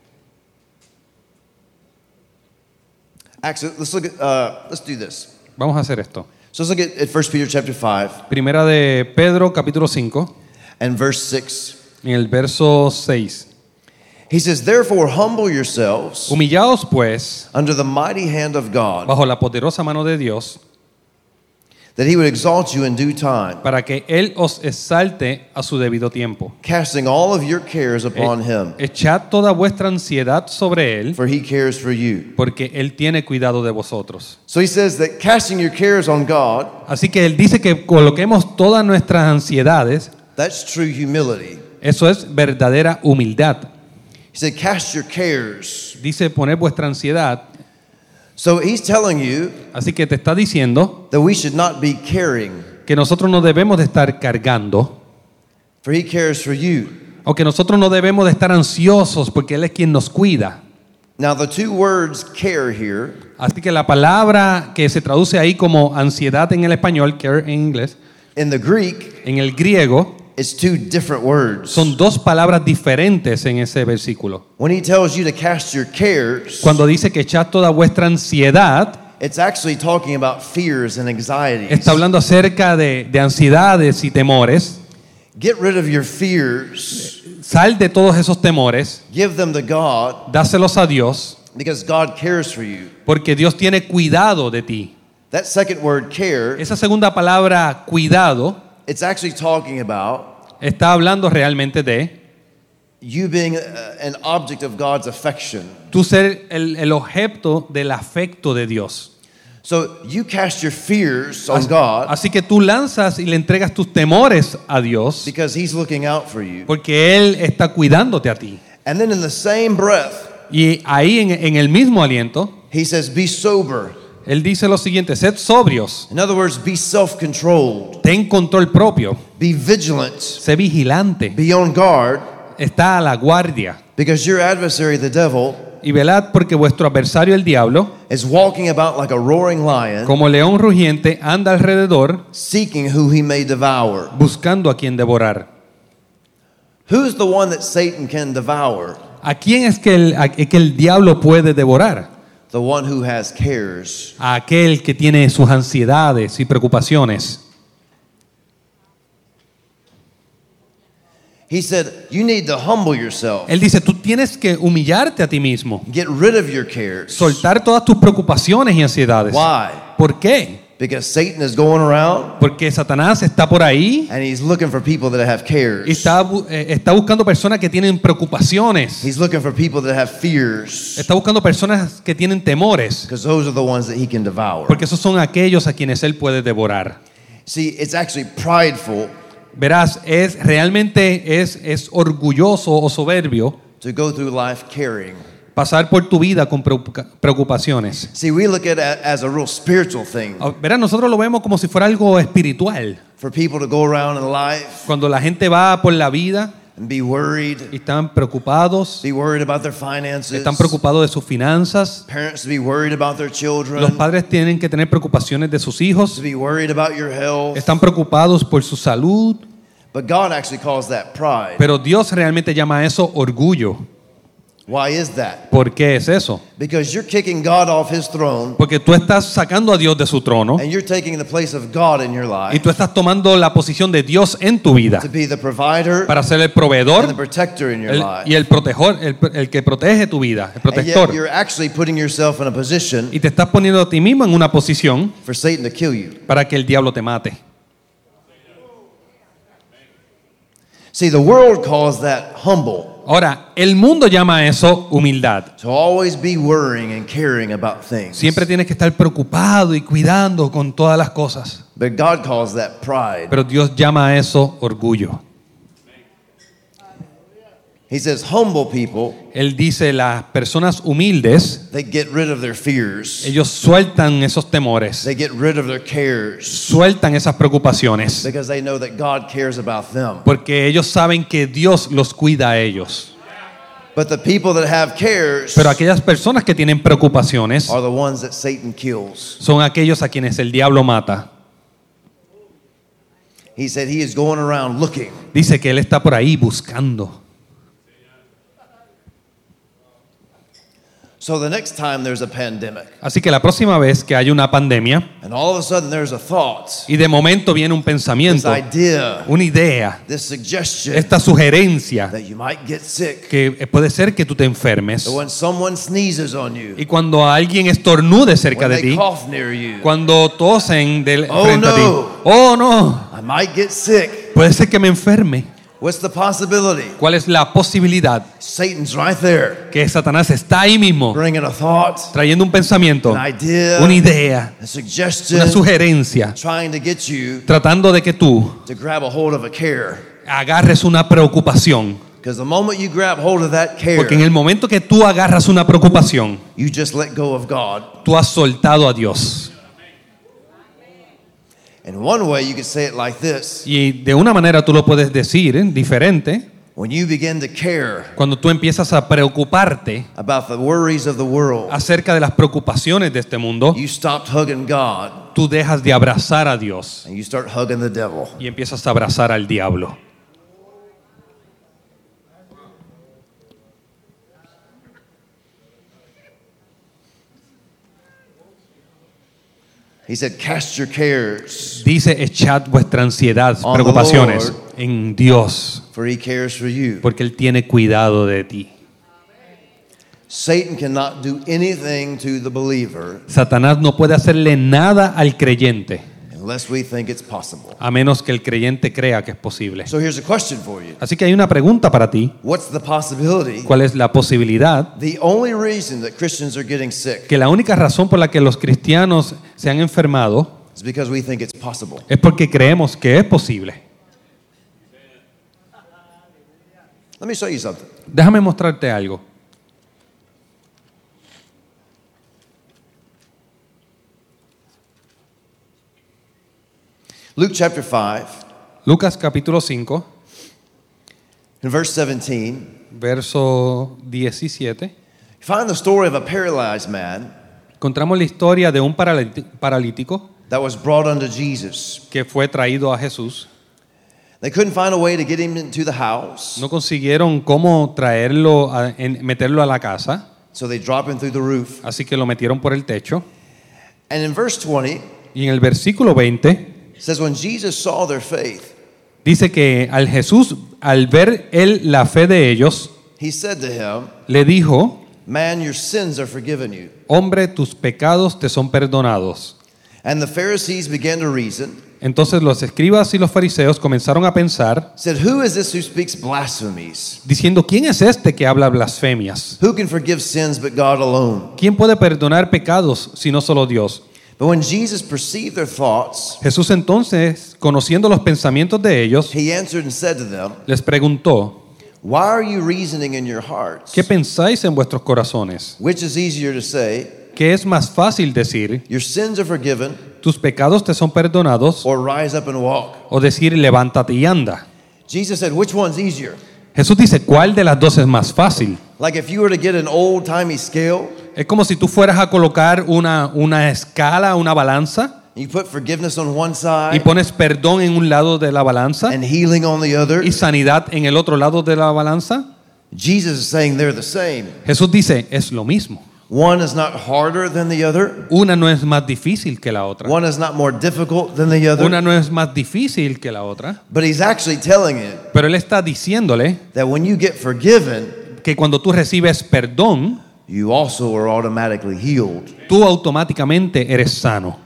S2: Actually, let's look at, uh, let's do this.
S3: Vamos a hacer esto.
S2: So let's look at, at First Peter chapter five
S3: Primera de Pedro, capítulo cinco,
S2: and verse six.
S3: en el verso seis.
S2: He says, therefore humble yourselves
S3: Humillaos pues
S2: under the mighty hand of God,
S3: bajo la poderosa mano de Dios,
S2: that he would exalt you in due time,
S3: para que Él os exalte a su debido tiempo.
S2: casting all of your cares upon him,
S3: E- Echad toda vuestra ansiedad sobre Él,
S2: for he cares for you.
S3: porque Él tiene cuidado de vosotros.
S2: So he says that casting your cares on God,
S3: Así que Él dice que coloquemos todas nuestras ansiedades.
S2: that's true humility.
S3: Eso es verdadera humildad.
S2: He said, cast your cares.
S3: Dice poner vuestra ansiedad.
S2: So he's telling you
S3: Así que te está diciendo
S2: that we should not be caring,
S3: que nosotros no debemos de estar cargando,
S2: for he cares for you.
S3: o que nosotros no debemos de estar ansiosos porque Él es quien nos cuida.
S2: Now the two words care here
S3: Así que la palabra que se traduce ahí como ansiedad en el español, care en inglés,
S2: in the Greek,
S3: en el griego,
S2: it's two different words.
S3: son dos palabras diferentes en ese versículo.
S2: When he tells you to cast your cares,
S3: Cuando dice que echad toda vuestra ansiedad,
S2: it's actually talking about fears and anxieties.
S3: está hablando acerca de, de ansiedades y temores.
S2: Get rid of your fears,
S3: Sal de todos esos temores,
S2: give them to God,
S3: dáselos a Dios,
S2: because God cares for you.
S3: porque Dios tiene cuidado de ti.
S2: That second word, care,
S3: Esa segunda palabra, cuidado,
S2: it's actually talking about
S3: está hablando realmente de
S2: you being uh, an object of God's affection.
S3: tú ser el, el objeto del afecto de Dios.
S2: So you cast your fears on
S3: Así,
S2: God
S3: así que tú lanzas y le entregas tus temores a Dios,
S2: because he's looking out for you.
S3: porque Él está cuidándote a ti.
S2: And then in the same breath,
S3: Y ahí en, en el mismo aliento,
S2: he says, be sober.
S3: Él dice lo siguiente: sed sobrios,
S2: In other words, be self-controlled,
S3: ten control propio,
S2: be vigilant,
S3: sé vigilante,
S2: be on guard,
S3: está a la guardia.
S2: because your adversary, the devil,
S3: Y velad, porque vuestro adversario el diablo,
S2: is walking about like a roaring lion,
S3: como león rugiente, anda alrededor
S2: seeking who he may devour.
S3: buscando a quien devorar.
S2: Who's the one that Satan can devour?
S3: ¿A quién es que el, a- que el diablo puede devorar?
S2: The one who has cares.
S3: A aquel que tiene sus ansiedades y preocupaciones.
S2: He said, you need to humble yourself.
S3: Él dice, tú tienes que humillarte a ti mismo,
S2: Get rid of your cares.
S3: soltar todas tus preocupaciones y ansiedades.
S2: Why?
S3: ¿Por qué?
S2: Because Satan is going around
S3: Porque Satanás está por ahí
S2: and he's looking for people that have
S3: y
S2: cares.
S3: está, bu- eh, está buscando personas que tienen preocupaciones.
S2: He's looking for people that have fears,
S3: Está buscando personas que tienen temores,
S2: because those are the ones that he can devour.
S3: porque esos son aquellos a quienes él puede devorar.
S2: See, it's actually prideful
S3: Verás, es realmente es, es orgulloso o soberbio
S2: to go through life caring.
S3: pasar por tu vida con preocupa- preocupaciones.
S2: See, we look at it as a real spiritual thing
S3: Ah, Verás, nosotros lo vemos como si fuera algo espiritual.
S2: for people to go around in life
S3: Cuando la gente va por la vida
S2: and be worried,
S3: y están preocupados,
S2: be worried about their finances,
S3: están preocupados de sus finanzas.
S2: parents to be worried about their
S3: Los
S2: children,
S3: padres tienen que tener preocupaciones de sus hijos.
S2: to be worried about your health.
S3: Están preocupados por su salud.
S2: But God actually calls that pride.
S3: Pero Dios realmente llama a eso orgullo.
S2: Why is that?
S3: ¿Por qué es eso?
S2: Because you're kicking God off his throne
S3: Porque tú estás sacando a Dios de su trono
S2: and you're taking the place of God in your
S3: y
S2: life
S3: tú estás tomando la posición de Dios en tu vida
S2: to be the provider
S3: para ser el
S2: and the
S3: proveedor
S2: protector in your
S3: el-
S2: life.
S3: y el protector, el, el que protege tu vida, el
S2: And yet
S3: protector.
S2: you're actually putting yourself in a position
S3: Y te estás poniendo a ti mismo en una posición
S2: for Satan to kill you.
S3: para que el diablo te mate.
S2: See, the world calls that humble,
S3: Ahora, el mundo llama a eso humildad.
S2: to always be worrying and caring about things.
S3: Siempre tienes que estar preocupado y cuidando con todas las cosas.
S2: But God calls that pride.
S3: Pero Dios llama a eso orgullo.
S2: He says humble people,
S3: Él dice, las personas humildes,
S2: they get rid of their fears.
S3: ellos sueltan esos temores,
S2: They get rid of their cares
S3: sueltan esas preocupaciones,
S2: because they know that God cares about them.
S3: porque ellos saben que Dios los cuida a ellos.
S2: But the people that have cares
S3: Pero aquellas personas que tienen preocupaciones
S2: are the ones that Satan kills.
S3: son aquellos a quienes el diablo mata.
S2: He said he is going around looking.
S3: Dice que él está por ahí buscando.
S2: So the next time there's a pandemic,
S3: Así que la próxima vez que haya una pandemia
S2: and all of a sudden there's a thought,
S3: y de momento viene un
S2: this
S3: pensamiento,
S2: idea,
S3: una idea,
S2: this suggestion
S3: esta sugerencia
S2: that you might get sick,
S3: que puede ser que tú te enfermes,
S2: that when someone sneezes on you,
S3: y cuando alguien estornude cerca
S2: when
S3: de
S2: they
S3: ti,
S2: cough near you,
S3: cuando tosen del,
S2: Oh,
S3: frente a ti,
S2: no.
S3: oh no,
S2: I might get sick.
S3: puede ser que me enferme.
S2: What's the possibility?
S3: ¿Cuál es la posibilidad?
S2: Satan's right there,
S3: Que Satanás está ahí mismo,
S2: bringing a thought,
S3: trayendo un pensamiento,
S2: an idea,
S3: una idea,
S2: a suggestion,
S3: una sugerencia,
S2: trying to get you
S3: tratando de que tú
S2: to grab a hold of a care.
S3: agarres una preocupación.
S2: Because the moment you grab hold of that care,
S3: Porque en el momento que tú agarras una preocupación,
S2: you just let go of God.
S3: tú has soltado a Dios.
S2: And one way you could say it like this:
S3: Y de una manera tú lo puedes decir ¿eh? diferente.
S2: when you begin to care
S3: Cuando tú empiezas a preocuparte
S2: about the worries of the world,
S3: acerca de las preocupaciones de este mundo,
S2: you stopped hugging God
S3: tú dejas de abrazar a Dios
S2: and you start hugging the devil.
S3: y empiezas a abrazar al diablo.
S2: He said, "Cast your cares,
S3: Dice, echad vuestra ansiedad,
S2: On the
S3: preocupaciones
S2: Lord.
S3: en Dios,
S2: for He cares for you."
S3: porque Él tiene cuidado de ti.
S2: Satan cannot do anything to the believer
S3: Satanás no puede hacerle nada al creyente,
S2: unless we think it's possible.
S3: a menos que el creyente crea que es posible.
S2: So here's a question for you:
S3: Así que hay una pregunta para ti.
S2: what's the possibility?
S3: ¿Cuál es la posibilidad?
S2: The only reason that Christians are getting sick
S3: Que la única razón por la que los cristianos se han enfermado
S2: is because we think it's possible.
S3: es porque creemos que es posible.
S2: Let me show you something.
S3: Déjame mostrarte algo.
S2: Luke chapter five,
S3: Lucas capítulo cinco,
S2: in verse seventeen,
S3: verso diecisiete.
S2: you find the story of a paralyzed man
S3: Encontramos la historia de un paralí- paralítico
S2: that was brought unto Jesus.
S3: que fue traído a Jesús.
S2: They couldn't find a way to get him into the house,
S3: No consiguieron cómo traerlo, a- en- meterlo a la casa,
S2: so they drop him through the roof.
S3: así que lo metieron por el techo.
S2: And in verse twenty,
S3: Y en el versículo veinte
S2: it says, when Jesus saw their faith,
S3: dice que al Jesús, al ver él la fe de ellos,
S2: he said to him,
S3: le dijo:
S2: "Man, your sins are forgiven you."
S3: hombre, tus pecados te son perdonados.
S2: And the Pharisees began to reason,
S3: Entonces los escribas y los fariseos comenzaron a pensar,
S2: said, "Who is this who speaks blasphemies?
S3: diciendo: ¿quién es este que habla blasfemias?
S2: Who can forgive sins but God alone?"
S3: ¿Quién puede perdonar pecados si no solo Dios?
S2: But when Jesus perceived their thoughts,
S3: Jesús entonces, conociendo los pensamientos de ellos,
S2: he answered and said to them,
S3: les preguntó:
S2: "Why are you reasoning in your hearts?
S3: ¿qué pensáis en vuestros corazones?
S2: Which is easier to say,
S3: ¿Qué es más fácil decir:
S2: your sins are forgiven,
S3: tus pecados te son perdonados,
S2: or rise up and walk?"
S3: o decir: levántate y anda?
S2: Jesus said, "Which one's easier?"
S3: Jesús dice: ¿cuál de las dos es más fácil?
S2: Like if you were to get an old-timey scale,
S3: Es como si tú fueras a colocar una, una escala, una balanza,
S2: you put forgiveness on one
S3: y
S2: side
S3: pones perdón en un lado de la balanza
S2: and healing on the other.
S3: y sanidad en el otro lado de la balanza.
S2: Jesus is saying they're the same.
S3: Jesús dice: es lo mismo.
S2: One is not harder than the other.
S3: Una no es más difícil que la otra.
S2: One is not more difficult than the other.
S3: Una no es más difícil que la otra.
S2: But he's actually telling it
S3: Pero Él está diciéndole
S2: that when you get forgiven,
S3: que cuando tú recibes perdón,
S2: you also are automatically healed.
S3: tú automáticamente eres sano.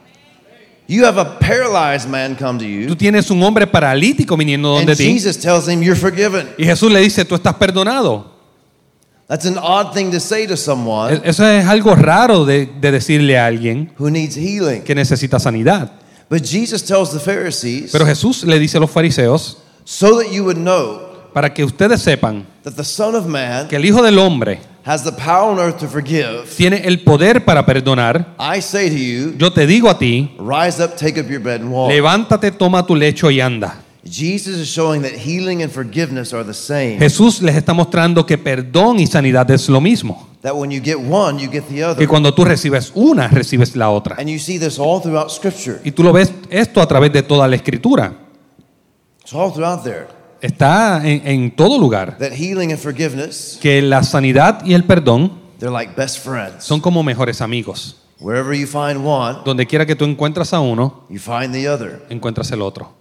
S2: You have a paralyzed man come to
S3: Tú
S2: you,
S3: tienes un hombre paralítico viniendo
S2: and
S3: donde ti,
S2: Jesus tells him you're forgiven.
S3: y Jesús le dice: tú estás perdonado.
S2: That's an odd thing to say to someone
S3: E- Eso es algo raro de, de decirle a alguien
S2: who needs healing.
S3: que necesita sanidad.
S2: But Jesus tells the Pharisees,
S3: Pero Jesús le dice a los fariseos:
S2: so that you would know
S3: para que ustedes sepan
S2: that the Son of Man
S3: que el Hijo del Hombre
S2: has the power on earth to forgive,
S3: tiene el poder para perdonar,
S2: I say to you,
S3: yo te digo a ti:
S2: rise up, take up your bed and walk.
S3: levántate, toma tu lecho y anda.
S2: Jesus is showing that healing and forgiveness are the same.
S3: Jesús les está mostrando que perdón y sanidad es lo mismo.
S2: That when you get one, you get the other.
S3: Que cuando tú recibes una, recibes la otra.
S2: And you see this all throughout Scripture.
S3: Y tú lo ves esto a través de toda la Escritura.
S2: It's all throughout there.
S3: Está en, en todo lugar.
S2: That healing and forgiveness,
S3: Que la sanidad y el perdón
S2: they're like best friends.
S3: son como mejores amigos.
S2: Wherever you find one,
S3: Donde quiera que tú encuentras a uno,
S2: you find the other.
S3: encuentras el otro.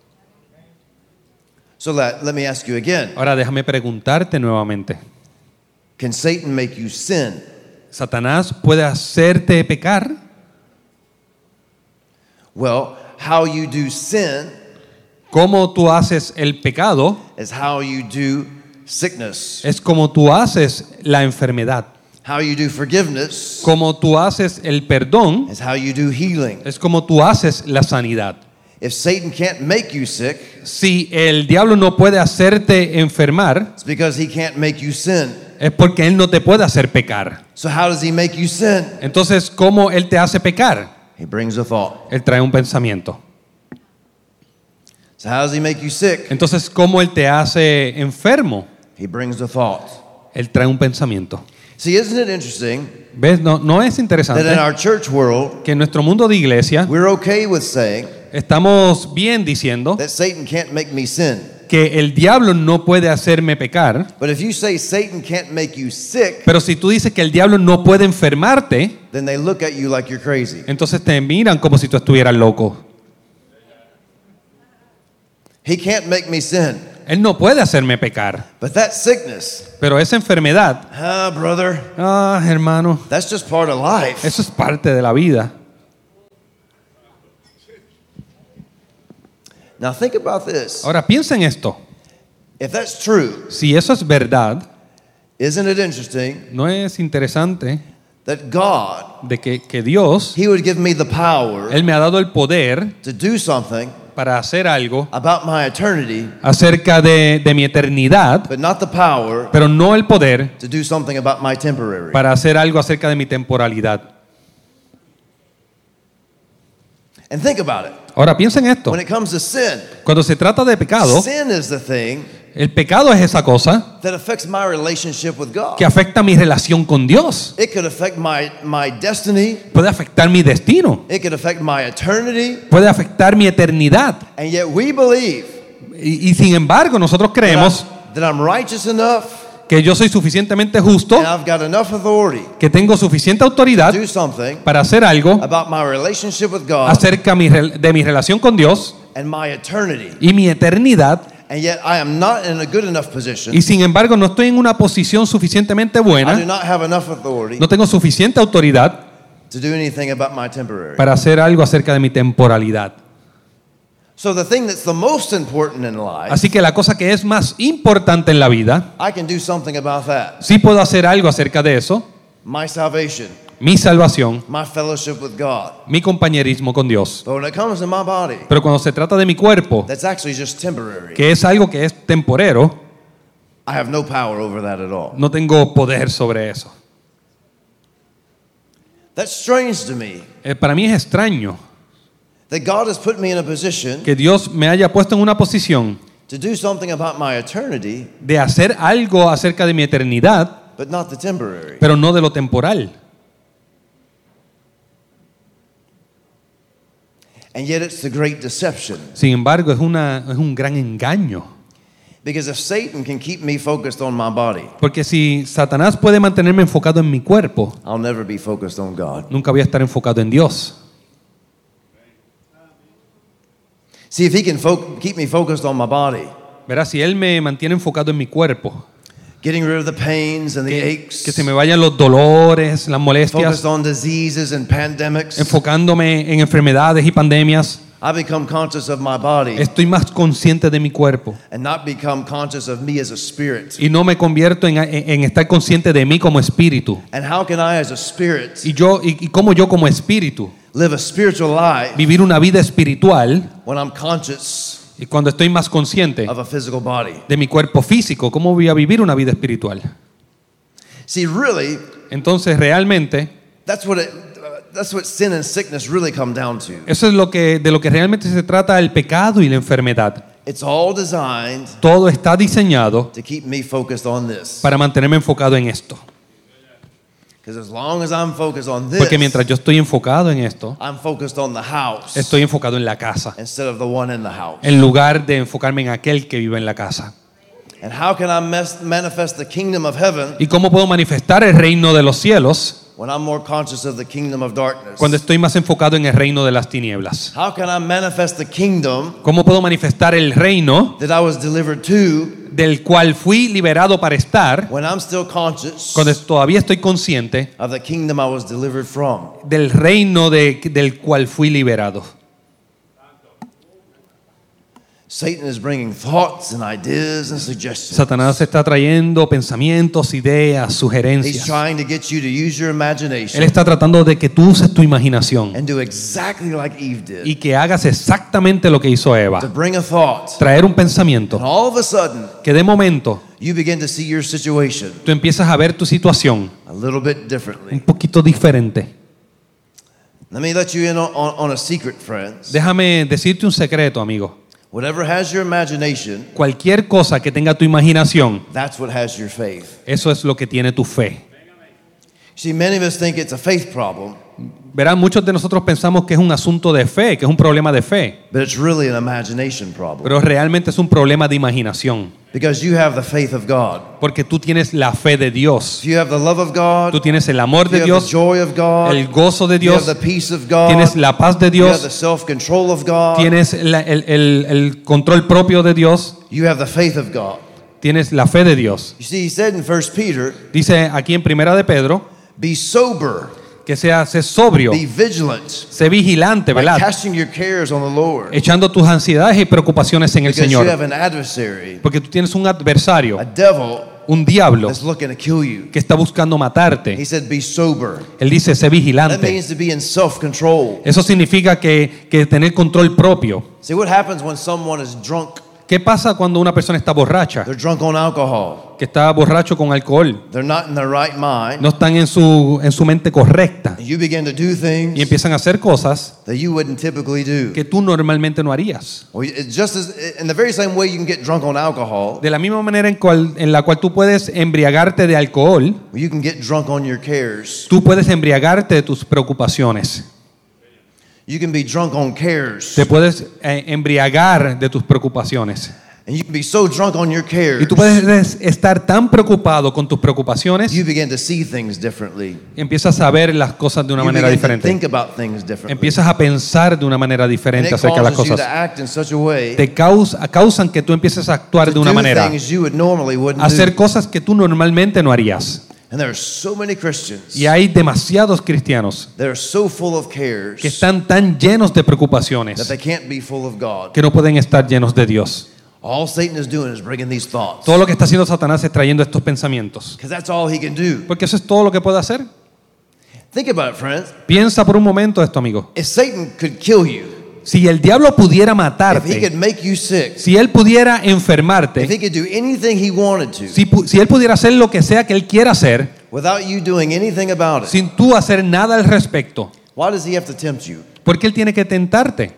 S2: So let, let me ask you again.
S3: Ahora déjame preguntarte nuevamente.
S2: Can Satan make you sin?
S3: ¿Satanás puede hacerte pecar?
S2: Well, how you do sin
S3: Como tú haces el pecado
S2: is how you do sickness.
S3: es como tú haces la enfermedad.
S2: How you do forgiveness
S3: Como tú haces el perdón
S2: is how you do healing.
S3: es como tú haces la sanidad.
S2: If Satan can't make you sick,
S3: Si el diablo no puede hacerte enfermar,
S2: it's because he can't make you sin.
S3: es porque él no te puede hacer pecar.
S2: So how does he make you sin?
S3: Entonces, ¿cómo él te hace pecar?
S2: He brings a thought.
S3: Él trae un pensamiento.
S2: So how does he make you sick?
S3: Entonces, ¿cómo él te hace enfermo?
S2: He brings a thought.
S3: Él trae un pensamiento.
S2: See, isn't it interesting
S3: ¿Ves? No, no es
S2: that
S3: interesante
S2: in our church world,
S3: que en nuestro mundo de iglesia
S2: we're okay with saying
S3: estamos bien diciendo
S2: that Satan can't make me sin.
S3: que el diablo no puede hacerme pecar,
S2: But if you say Satan can't make you sick,
S3: pero si tú dices que el diablo no puede enfermarte,
S2: then they look at you like you're crazy.
S3: entonces te miran como si tú estuvieras loco.
S2: He can't make me sin.
S3: Él no puede hacerme pecar,
S2: But that sickness,
S3: pero esa enfermedad,
S2: ah, brother,
S3: ah, hermano,
S2: that's just part of life.
S3: eso es parte de la vida.
S2: Now think about this.
S3: Ahora piensa en esto.
S2: If that's true,
S3: Si eso es verdad,
S2: isn't it interesting
S3: ¿no es interesante
S2: that God,
S3: de que, que Dios,
S2: He would give me the power
S3: Él me ha dado el poder
S2: to do something
S3: para hacer algo
S2: about my eternity,
S3: acerca de, de mi eternidad,
S2: but not the power
S3: pero no el poder
S2: to do something about my temporary?
S3: para hacer algo acerca de mi temporalidad?
S2: And think about it.
S3: Ahora piensa en esto.
S2: When it comes to sin,
S3: Cuando se trata de pecado,
S2: sin is the thing
S3: el pecado es esa cosa
S2: that affects my relationship with God.
S3: que afecta mi relación con Dios.
S2: It could affect my, my destiny.
S3: Puede afectar mi destino.
S2: It could affect my eternity.
S3: Puede afectar mi eternidad.
S2: And yet we believe
S3: Y, y sin embargo, nosotros
S2: that
S3: creemos
S2: I'm, that I'm righteous enough
S3: que yo soy suficientemente justo,
S2: and I've got enough authority
S3: que tengo suficiente autoridad
S2: to do something
S3: para hacer algo
S2: about my relationship with God
S3: acerca mi rel- de mi relación con Dios
S2: and my eternity.
S3: y mi eternidad.
S2: And yet I am not in a good enough position.
S3: Y sin embargo, no estoy en una posición suficientemente
S2: I do
S3: buena,
S2: not have enough authority
S3: no tengo suficiente autoridad
S2: to do anything about my temporary.
S3: para hacer algo acerca de mi temporalidad.
S2: So the thing that's the most important in life,
S3: Así que la cosa que es más importante en la vida,
S2: I can do something about that.
S3: sí puedo hacer algo acerca de eso,
S2: My salvation,
S3: mi salvación,
S2: my fellowship with God.
S3: mi compañerismo con Dios.
S2: But when it comes to my body,
S3: Pero cuando se trata de mi cuerpo,
S2: that's actually just temporary.
S3: que es algo que es temporero,
S2: I have no power over that at all.
S3: no tengo poder sobre eso.
S2: That's strange to me
S3: Eh, para mí es extraño
S2: that God has put me in a position
S3: que Dios me haya puesto en una posición
S2: to do something about my eternity,
S3: de hacer algo acerca de mi eternidad,
S2: but not the temporary.
S3: pero no de lo temporal.
S2: And yet it's the great deception.
S3: Sin embargo, es, una, es un gran engaño.
S2: Because if Satan can keep me focused on my body,
S3: Porque si Satanás puede mantenerme enfocado en mi cuerpo,
S2: I'll never be focused on God.
S3: nunca voy a estar enfocado en Dios.
S2: See, if he can fo- keep me focused on my body,
S3: Verás, si Él me mantiene enfocado en mi cuerpo,
S2: getting rid of the pains and the
S3: que,
S2: aches,
S3: que se me vayan los dolores, las molestias,
S2: focused on diseases and pandemics,
S3: enfocándome en enfermedades y pandemias,
S2: I become conscious of my body
S3: estoy más consciente de mi cuerpo
S2: and not become conscious of me as a spirit.
S3: y no me convierto en, en- en estar consciente de mí como espíritu.
S2: And how can I as a spirit
S3: Y yo y, y cómo yo como espíritu
S2: live a spiritual life
S3: vivir una vida espiritual
S2: when I'm conscious
S3: y cuando estoy más consciente
S2: of a physical body?
S3: de mi cuerpo físico, cómo voy a vivir una vida espiritual.
S2: See, really,
S3: Entonces, realmente,
S2: that's what it, uh, that's what sin and sickness really come down to.
S3: eso es lo que de lo que realmente se trata el pecado y la enfermedad.
S2: It's all designed
S3: Todo está diseñado
S2: to keep me focused on this.
S3: para mantenerme enfocado en esto.
S2: Because as long as I'm focused on this,
S3: Porque mientras yo estoy enfocado en esto,
S2: I'm focused on the house
S3: estoy enfocado en la casa,
S2: instead of the one in the house.
S3: en lugar de enfocarme en aquel que vive en la casa.
S2: And how can I mes- manifest the kingdom of heaven
S3: ¿Y cómo puedo manifestar el reino de los cielos
S2: when I'm more conscious of the kingdom of darkness?
S3: cuando estoy más enfocado en el reino de las tinieblas?
S2: How can I manifest the kingdom
S3: ¿Cómo puedo manifestar el reino
S2: that I was delivered to
S3: del cual fui liberado para estar
S2: when I'm still conscious
S3: cuando todavía estoy consciente
S2: of the kingdom I was delivered from?
S3: del reino de- del cual fui liberado?
S2: Satan is bringing thoughts and ideas and suggestions.
S3: Satanás está trayendo pensamientos, ideas,
S2: He's
S3: sugerencias.
S2: trying to get you to use your
S3: Él
S2: imagination
S3: está tratando de que tú uses tu imaginación
S2: and do exactly like Eve did.
S3: y que hagas exactamente lo que hizo
S2: To
S3: Eva.
S2: bring a thought.
S3: Traer un
S2: And
S3: pensamiento
S2: all of a sudden,
S3: que de momento
S2: you begin to see your situation
S3: tú empiezas a ver tu situación
S2: a little bit
S3: un
S2: differently.
S3: poquito diferente.
S2: Let me let you in on, on, on a secret, friends.
S3: Déjame decirte un secreto, amigo.
S2: Whatever has your imagination,
S3: Cualquier cosa que tenga tu imaginación,
S2: that's what has your faith.
S3: eso es lo que tiene tu fe.
S2: See, many of us think it's a faith problem,
S3: Verán, muchos de nosotros pensamos que es un asunto de fe, que es un problema de fe,
S2: but it's really an imagination problem.
S3: pero realmente es un problema de imaginación,
S2: Because you have the faith of God.
S3: porque tú tienes la fe de Dios,
S2: If you have the love of God,
S3: tú tienes el amor
S2: you
S3: de
S2: have
S3: Dios,
S2: the joy of God,
S3: el gozo de
S2: you have
S3: Dios,
S2: the peace of God,
S3: tienes la paz de
S2: you have the
S3: Dios,
S2: self-control of God,
S3: tienes la- el, el- el control propio de Dios,
S2: you have the faith of God.
S3: tienes la fe de Dios.
S2: You see, he said in First Peter,
S3: Dice aquí en Primera de Pedro
S2: be sober,
S3: que sea sé sobrio,
S2: be vigilant,
S3: sé vigilante,
S2: by
S3: ¿verdad?
S2: casting your cares on the Lord.
S3: Echando tus ansiedades y preocupaciones en el
S2: Because you
S3: Señor.
S2: have an adversary,
S3: Porque tú tienes un adversario,
S2: a devil
S3: un diablo
S2: that's looking to kill you.
S3: que está buscando
S2: He
S3: matarte.
S2: said, be sober.
S3: Él dice, sé
S2: That
S3: vigilante.
S2: means to be in self-control.
S3: Eso significa que, que tener control propio.
S2: See, what happens when someone is drunk?
S3: ¿Qué pasa cuando una persona está borracha?
S2: They're drunk on alcohol.
S3: Que está borracho con alcohol.
S2: They're not in their right mind.
S3: No están en su, en su mente correcta.
S2: And you begin to do
S3: Y
S2: things
S3: empiezan a hacer cosas
S2: that you wouldn't typically do.
S3: que tú normalmente no harías.
S2: Well, it's just as, in the very same way you can get drunk on alcohol,
S3: De la misma manera en, cual, en la cual tú puedes embriagarte de alcohol,
S2: you can get drunk on your cares.
S3: tú puedes embriagarte de tus preocupaciones.
S2: You can be drunk on cares.
S3: Te puedes eh, embriagar de tus preocupaciones.
S2: And you can be so drunk on your cares,
S3: Y tú puedes estar tan preocupado con tus preocupaciones,
S2: you begin to see things differently.
S3: y empiezas a ver las cosas de una
S2: You
S3: manera
S2: begin to
S3: diferente.
S2: think about things differently.
S3: Empiezas a pensar de una manera
S2: And
S3: diferente
S2: it
S3: acerca de las
S2: causes you to
S3: cosas.
S2: act in such a way
S3: Te causa, causan que tú empieces a actuar
S2: to
S3: de una
S2: do
S3: manera,
S2: things you would normally wouldn't
S3: a hacer
S2: do.
S3: cosas que tú normalmente no harías.
S2: And there are so many Christians
S3: Y hay demasiados cristianos
S2: that are so full of cares
S3: que están tan llenos de
S2: that
S3: preocupaciones
S2: they can't be full of God.
S3: que no pueden estar llenos de Dios.
S2: All Satan is doing is bringing these thoughts.
S3: Todo lo que está haciendo Satanás es trayendo estos pensamientos.
S2: Because that's all he can do.
S3: Porque eso es todo lo que puede hacer.
S2: Think about it, friends.
S3: Piensa por un momento esto, amigo.
S2: If Satan could kill you,
S3: Si el diablo pudiera
S2: if he
S3: matarte,
S2: could make you sick,
S3: si él pudiera
S2: if he
S3: enfermarte,
S2: could do anything he wanted to
S3: si, pu- si él pudiera hacer lo que sea que él quiera hacer,
S2: without you doing anything about it,
S3: sin tú hacer nada al respecto,
S2: why does he have to tempt you?
S3: ¿por qué él tiene que tentarte?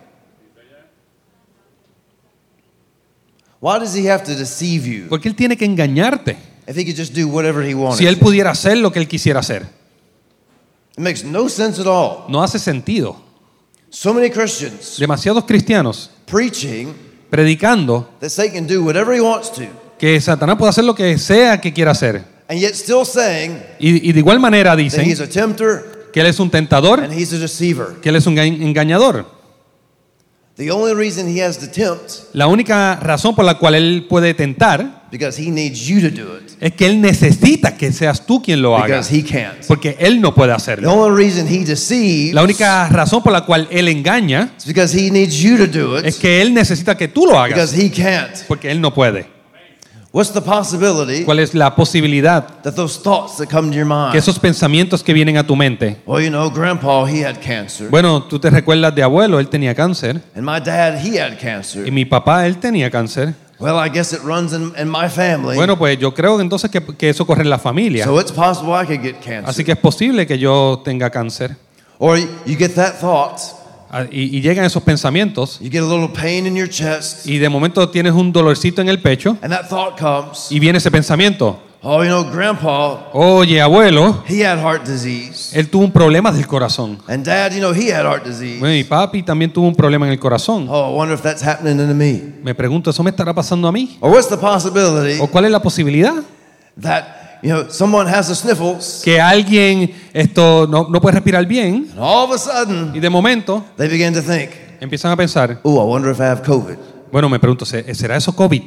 S2: Why does he have to deceive you
S3: ¿Por qué él tiene que engañarte?
S2: if he could just do whatever he wanted
S3: Si él
S2: to?
S3: pudiera hacer lo que él quisiera hacer.
S2: It makes no sense at all.
S3: No hace sentido.
S2: So many Christians
S3: Demasiados cristianos
S2: preaching
S3: predicando
S2: that Satan can do whatever he wants to,
S3: que Satanás puede hacer lo que sea que quiera hacer.
S2: and yet still saying
S3: Y, y de igual manera
S2: that
S3: dicen
S2: he's a tempter
S3: que él es un tentador,
S2: and he's a deceiver.
S3: que él es un enga- engañador.
S2: The only reason he has to tempt
S3: La única razón por la cual él puede tentar
S2: because he needs you to do it
S3: es que él necesita que seas tú quien lo haga,
S2: because he can't.
S3: porque él no puede
S2: The
S3: hacerlo.
S2: only reason he deceives
S3: La única razón por la cual él engaña
S2: is because he needs you to do
S3: es
S2: it
S3: que él necesita que tú lo
S2: because
S3: hagas,
S2: he can't.
S3: porque él no puede.
S2: What's the possibility
S3: ¿Cuál es la posibilidad
S2: that those thoughts that come to your
S3: que
S2: mind?
S3: esos pensamientos que vienen a tu mente?
S2: Well, you know, Grandpa, he had cancer,
S3: Bueno, tú te recuerdas de abuelo, él tenía cáncer,
S2: and my dad, he had cancer.
S3: y mi papá, él tenía cáncer.
S2: Well, I guess it runs in, in my family,
S3: Bueno, pues yo creo entonces que, que eso corre en la familia.
S2: so it's possible I could get cancer.
S3: Así que es posible que yo tenga cáncer.
S2: Or you get that thought,
S3: Ah, Y, y llegan esos pensamientos
S2: You get a little pain in your chest,
S3: y de momento tienes un dolorcito en el pecho
S2: and that thought comes,
S3: y viene ese pensamiento.
S2: oh, you know, Grandpa,
S3: Oye, abuelo,
S2: he had heart disease.
S3: él tuvo un problema del corazón.
S2: And Dad, you know, he had heart disease.
S3: Bueno, y papi también tuvo un problema en el corazón.
S2: Oh, I wonder if that's happening to me.
S3: Me pregunto, ¿eso me estará pasando a mí?
S2: Or what's the possibility
S3: ¿O cuál es la posibilidad?
S2: that, you know, someone has the sniffles,
S3: Que alguien esto no, no puede respirar bien
S2: and all of a sudden,
S3: y de momento
S2: they begin to think,
S3: empiezan a pensar,
S2: oh, I wonder if I have COVID.
S3: bueno, me pregunto, ¿se- ¿será eso COVID?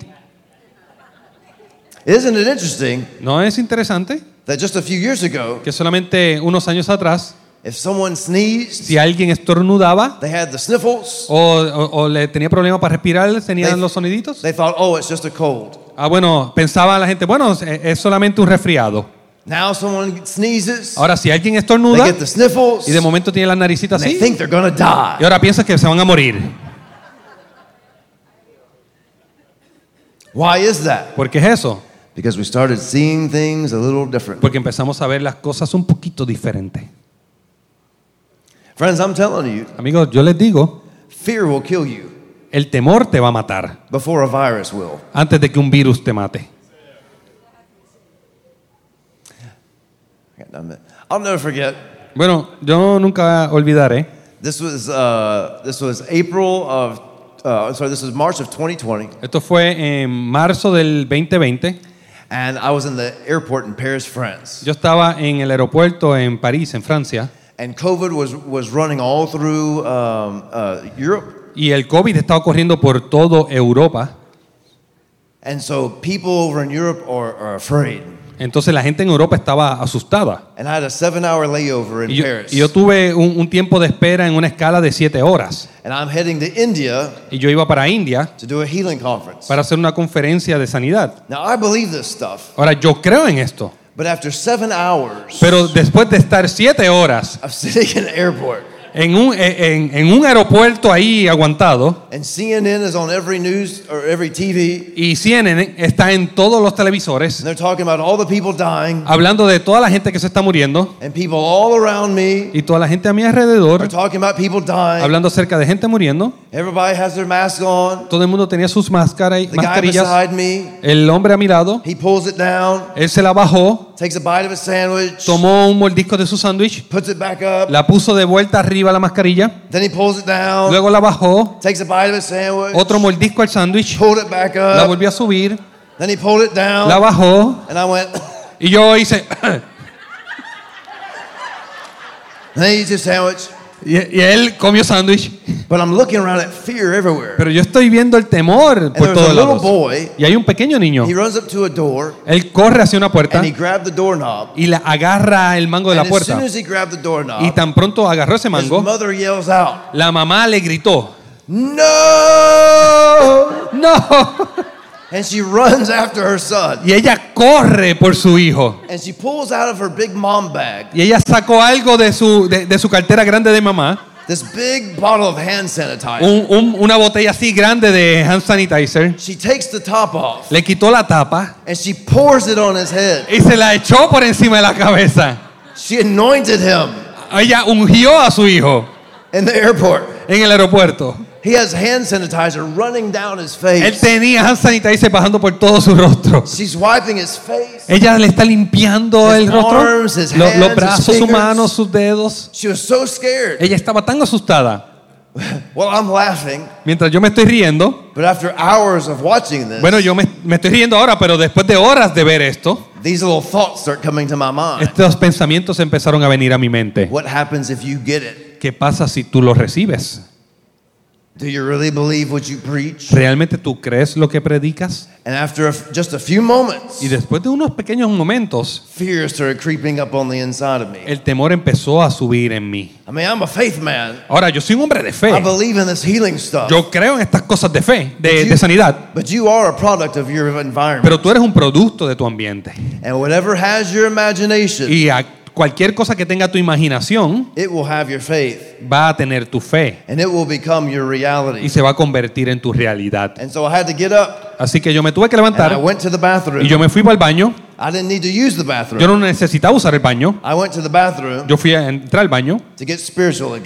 S2: Isn't it interesting
S3: ¿No es interesante
S2: that just a few years ago,
S3: que solamente unos años atrás,
S2: if someone sneezed,
S3: si alguien estornudaba
S2: they had the sniffles,
S3: o, o- o le tenía problema para respirar, tenían
S2: They-
S3: los soniditos?
S2: they thought, oh, it's just a cold.
S3: Ah, bueno, pensaba la gente, bueno, es, es solamente un resfriado.
S2: Now someone sneezes,
S3: Ahora, si alguien
S2: they
S3: estornuda
S2: get the sniffles,
S3: y de momento tiene la naricita
S2: and they
S3: así,
S2: think they're going to die.
S3: y ahora piensa que se van a morir.
S2: Why is that?
S3: ¿Por qué es eso?
S2: Because we started seeing things a little different.
S3: Porque empezamos a ver las cosas un poquito diferente.
S2: Friends, I'm telling you,
S3: Amigos, yo les digo,
S2: fear will kill you
S3: el temor te va a matar
S2: before a virus will.
S3: antes de que un virus te mate.
S2: I'll never forget.
S3: Bueno, yo nunca olvidaré.
S2: This was uh, this was April of uh, sorry, this was March of twenty twenty,
S3: Esto fue en marzo del veinte veinte.
S2: and I was in the airport in Paris, France.
S3: Yo estaba en el aeropuerto en París, en Francia,
S2: And COVID was, was running all through um, uh, Europe.
S3: y el COVID estaba corriendo por todo Europa.
S2: And so people over in Europe are, are afraid.
S3: Entonces la gente en Europa estaba asustada.
S2: And I had a seven hour layover in
S3: Y yo,
S2: Paris.
S3: y yo tuve un, un tiempo de espera en una escala de siete horas.
S2: And I'm heading to India
S3: Y yo iba para India
S2: to do a healing conference.
S3: para hacer una conferencia de sanidad.
S2: Now, I believe this stuff,
S3: Ahora, yo creo en esto.
S2: but after seven hours
S3: Pero después de estar siete horas
S2: of sitting in the airport,
S3: en un, en, en un aeropuerto ahí aguantado,
S2: and C N N is on every news or every T V,
S3: y C N N está en todos los televisores
S2: and they're talking about all the people dying,
S3: hablando de toda la gente que se está muriendo,
S2: and people all around me
S3: y toda la gente a mi
S2: are
S3: alrededor
S2: talking about people dying.
S3: hablando acerca de gente muriendo.
S2: Everybody has their mask on.
S3: Todo el mundo tenía sus máscaras y
S2: The guy
S3: mascarillas.
S2: beside me,
S3: El hombre a mi lado,
S2: he pulls it down,
S3: él se la bajó,
S2: takes a bite of a sandwich,
S3: tomó un mordisco de su sándwich,
S2: puts it back up,
S3: la puso de vuelta arriba la mascarilla,
S2: then he pulls it down,
S3: luego la bajó,
S2: takes a bite of a sandwich,
S3: otro mordisco al sándwich,
S2: pulled it back
S3: la
S2: up,
S3: volvió a subir,
S2: then he pulled it down,
S3: la bajó,
S2: and I went,
S3: y yo hice,
S2: then he eats his sandwich.
S3: y, y él comió sándwich,
S2: But I'm looking around at fear everywhere.
S3: pero yo estoy viendo el temor
S2: And
S3: por
S2: there was a
S3: todos
S2: little
S3: lados.
S2: boy,
S3: Y hay un pequeño niño,
S2: he runs up to a door,
S3: él corre hacia una puerta
S2: and he grabbed the doorknob.
S3: y la agarra el mango de la
S2: And as soon
S3: puerta.
S2: as he grabbed the
S3: Y
S2: doorknob,
S3: tan pronto agarró ese
S2: his
S3: mango,
S2: mother yells out,
S3: la mamá le gritó,
S2: "No!"
S3: ¡no!
S2: And she runs after her son.
S3: Y ella corre por su hijo.
S2: And she pulls out of her big mom bag
S3: Y ella sacó algo de su, de, de su cartera grande de mamá,
S2: this big bottle of hand sanitizer.
S3: un- un- una botella así grande de hand sanitizer,
S2: She takes the top off
S3: le quitó la tapa
S2: and she pours it on his head.
S3: y se la echó por encima de la cabeza.
S2: She anointed him
S3: Ella ungió a su hijo
S2: in the airport.
S3: en el aeropuerto.
S2: He has hand sanitizer running down his
S3: Él
S2: face.
S3: tenía hand sanitizer bajando por todo su rostro.
S2: She's wiping his face.
S3: Ella le está limpiando
S2: His
S3: el rostro,
S2: arms, his
S3: lo-
S2: hands,
S3: los
S2: his
S3: brazos, sus
S2: fingers.
S3: manos, sus dedos.
S2: She was so scared.
S3: Ella estaba tan asustada.
S2: Well, I'm laughing,
S3: Mientras yo me estoy riendo,
S2: but after hours of watching this,
S3: bueno, yo me, me estoy riendo ahora, pero después de horas de ver esto,
S2: these little thoughts start coming to my mind.
S3: estos pensamientos empezaron a venir a mi mente.
S2: What happens if you get it?
S3: ¿Qué pasa si tú los recibes?
S2: Do you really believe what you preach?
S3: ¿Realmente tú crees lo que predicas?
S2: And after a f- just a few moments,
S3: Y después de unos pequeños momentos,
S2: fear started creeping up on the inside of me.
S3: el temor empezó a subir en mí.
S2: I mean, I'm a faith man.
S3: Ahora, yo soy un hombre de
S2: I
S3: fe.
S2: believe in this healing stuff.
S3: Yo creo en estas cosas de fe, de,
S2: But you-
S3: de sanidad.
S2: But you are a product of your environment.
S3: Pero tú eres un producto de tu ambiente.
S2: And whatever has your imagination,
S3: Y a cualquier cosa que tenga tu imaginación
S2: it will have your faith.
S3: va a tener tu fe
S2: And it will become your
S3: y
S2: reality.
S3: se va a convertir en tu realidad.
S2: And so I had to get up
S3: Así que yo me tuve que
S2: and I
S3: levantar
S2: went to the bathroom.
S3: y yo me fui para el baño.
S2: I didn't need to use the
S3: Yo
S2: bathroom.
S3: no necesitaba usar el baño.
S2: I went to the bathroom
S3: Yo fui a entrar al baño
S2: to get spiritual again.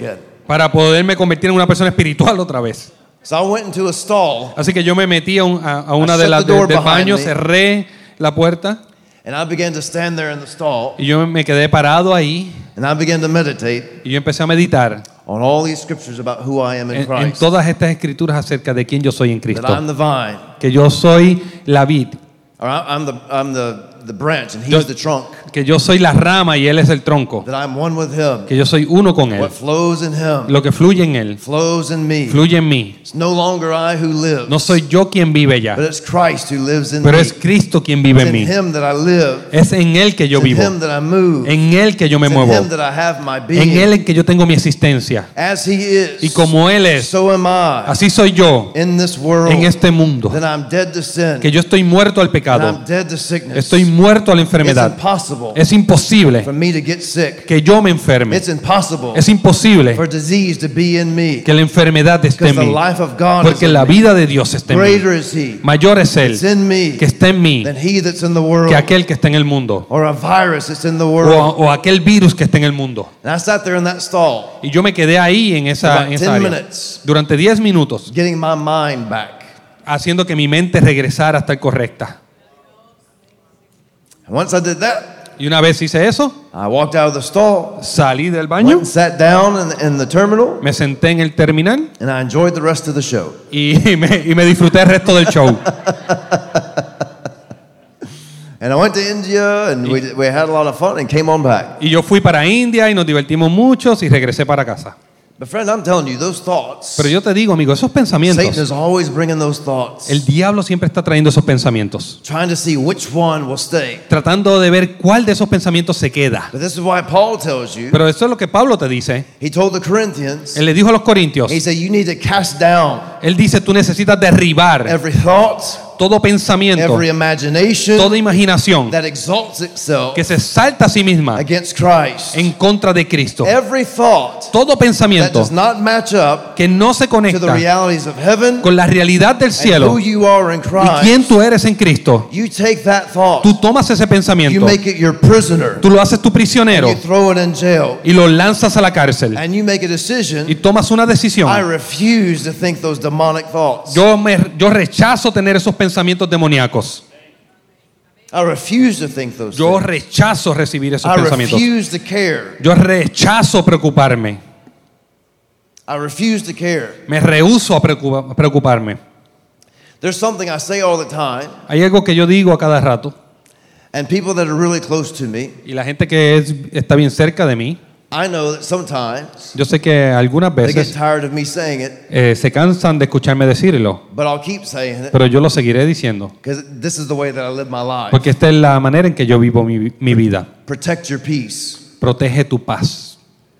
S3: para poderme convertir en una persona espiritual otra vez.
S2: So I went into a stall.
S3: Así que yo me metí a, un, a, a una
S2: I
S3: de
S2: shut
S3: las
S2: the door
S3: de, del
S2: behind
S3: baño,
S2: me.
S3: cerré la puerta
S2: And I began to stand there in the stall,
S3: y yo me quedé parado ahí
S2: and I began to meditate
S3: y yo empecé a meditar
S2: on all these scriptures about who I am in
S3: en, en
S2: Christ.
S3: todas estas escrituras acerca de quién yo soy en
S2: That
S3: Cristo.
S2: I'm the vine,
S3: Que yo soy la vid,
S2: or I- I'm the I'm the, the branch, and He's
S3: Yo-
S2: the trunk.
S3: que yo soy la rama y Él es el tronco,
S2: That I'm one with Him.
S3: que yo soy uno con Él.
S2: What flows in Him
S3: Lo que fluye en Él,
S2: flows in me.
S3: fluye en mí.
S2: It's no longer I who lives,
S3: No soy yo quien vive ya,
S2: but it's Christ who lives in
S3: pero
S2: me.
S3: es Cristo quien vive
S2: It's
S3: en
S2: in
S3: mí.
S2: Him that I live.
S3: Es en Él que yo
S2: It's in
S3: vivo,
S2: Him that I move.
S3: en Él que yo me
S2: It's in
S3: muevo,
S2: Him that I have my
S3: en
S2: being.
S3: Él en que yo tengo mi existencia.
S2: As He is,
S3: Y como Él es,
S2: so am I
S3: así soy yo
S2: in this world.
S3: en este mundo.
S2: Then I'm dead to sin.
S3: Que yo estoy muerto al
S2: And
S3: pecado,
S2: I'm dead to sickness.
S3: estoy muerto a la
S2: It's
S3: enfermedad.
S2: impossible
S3: Es imposible
S2: for me to get sick.
S3: que yo me enferme.
S2: It's impossible
S3: Es imposible
S2: for disease to be in me.
S3: que la enfermedad esté
S2: Because
S3: en
S2: the
S3: mí,
S2: life of God
S3: porque
S2: is
S3: la
S2: in me.
S3: vida de Dios está en mí.
S2: Greater is He
S3: Mayor es
S2: that's
S3: Él
S2: in me
S3: que está en mí
S2: than he that's in the world.
S3: que aquel que está en el mundo,
S2: Or a virus that's in the
S3: o,
S2: world.
S3: o aquel virus que está en el mundo.
S2: And I sat there in that stall,
S3: Y yo me quedé ahí en esa, en esa
S2: About ten
S3: área
S2: minutes.
S3: durante diez minutos,
S2: getting my mind back.
S3: haciendo que mi mente regresara a estar correcta.
S2: And once I did that,
S3: Y una vez hice eso,
S2: I walked out of the stall,
S3: salí del
S2: went
S3: baño,
S2: and sat down in the, in the terminal,
S3: me senté en el terminal
S2: and I enjoyed the rest of the show.
S3: y me, y me disfruté el resto del show.
S2: And I went to India, and we, we had a lot of fun, and came on back.
S3: Y yo fui para India y nos divertimos mucho y regresé para casa.
S2: But friend, I'm telling you, those thoughts,
S3: Pero yo te digo, amigo, esos
S2: Satan
S3: pensamientos,
S2: is always bringing those thoughts,
S3: el diablo siempre está trayendo esos pensamientos,
S2: trying to see which one will stay.
S3: tratando de ver cuál de esos pensamientos se queda.
S2: But this is why Paul tells you,
S3: Pero eso es lo que Pablo te dice.
S2: he told the Corinthians,
S3: Él le dijo a los corintios,
S2: he said, you need to cast down
S3: él dice, tú necesitas derribar
S2: every thought,
S3: todo pensamiento,
S2: every imagination
S3: toda imaginación
S2: that exalts itself
S3: que se salta a sí misma
S2: against Christ.
S3: en contra de Cristo.
S2: Every thought
S3: Todo
S2: that
S3: pensamiento
S2: does not match up
S3: que no se
S2: to the
S3: conecta
S2: realities of heaven
S3: con la realidad del
S2: and
S3: cielo
S2: who you are in
S3: y quién
S2: Christ,
S3: tú eres en Cristo,
S2: you take that thought,
S3: tú tomas ese
S2: you
S3: pensamiento,
S2: make it your prisoner,
S3: tú lo haces tu prisionero
S2: you throw it in jail,
S3: y lo lanzas a la cárcel
S2: and you make a
S3: y
S2: decision.
S3: tomas una decisión.
S2: I refuse to think those demonic thoughts.
S3: Yo, me, yo rechazo tener esos pensamientos demoníacos.
S2: I refuse to think those
S3: Yo
S2: things.
S3: rechazo recibir esos
S2: I
S3: pensamientos.
S2: refuse to care.
S3: Yo rechazo preocuparme.
S2: I refuse to care.
S3: Me rehúso a preocupa- preocuparme.
S2: There's something I say all the time,
S3: Hay algo que yo digo a cada rato
S2: and people that are really close to me,
S3: y la gente que es- está bien cerca de mí,
S2: I know that sometimes
S3: yo sé que algunas
S2: they get
S3: veces
S2: tired of me saying it,
S3: eh, se cansan de escucharme decirlo,
S2: but I'll keep saying it
S3: pero yo lo seguiré diciendo
S2: because this is the way that I live my life.
S3: porque esta es la manera en que yo vivo mi, mi vida.
S2: Protect your peace.
S3: Protege tu paz.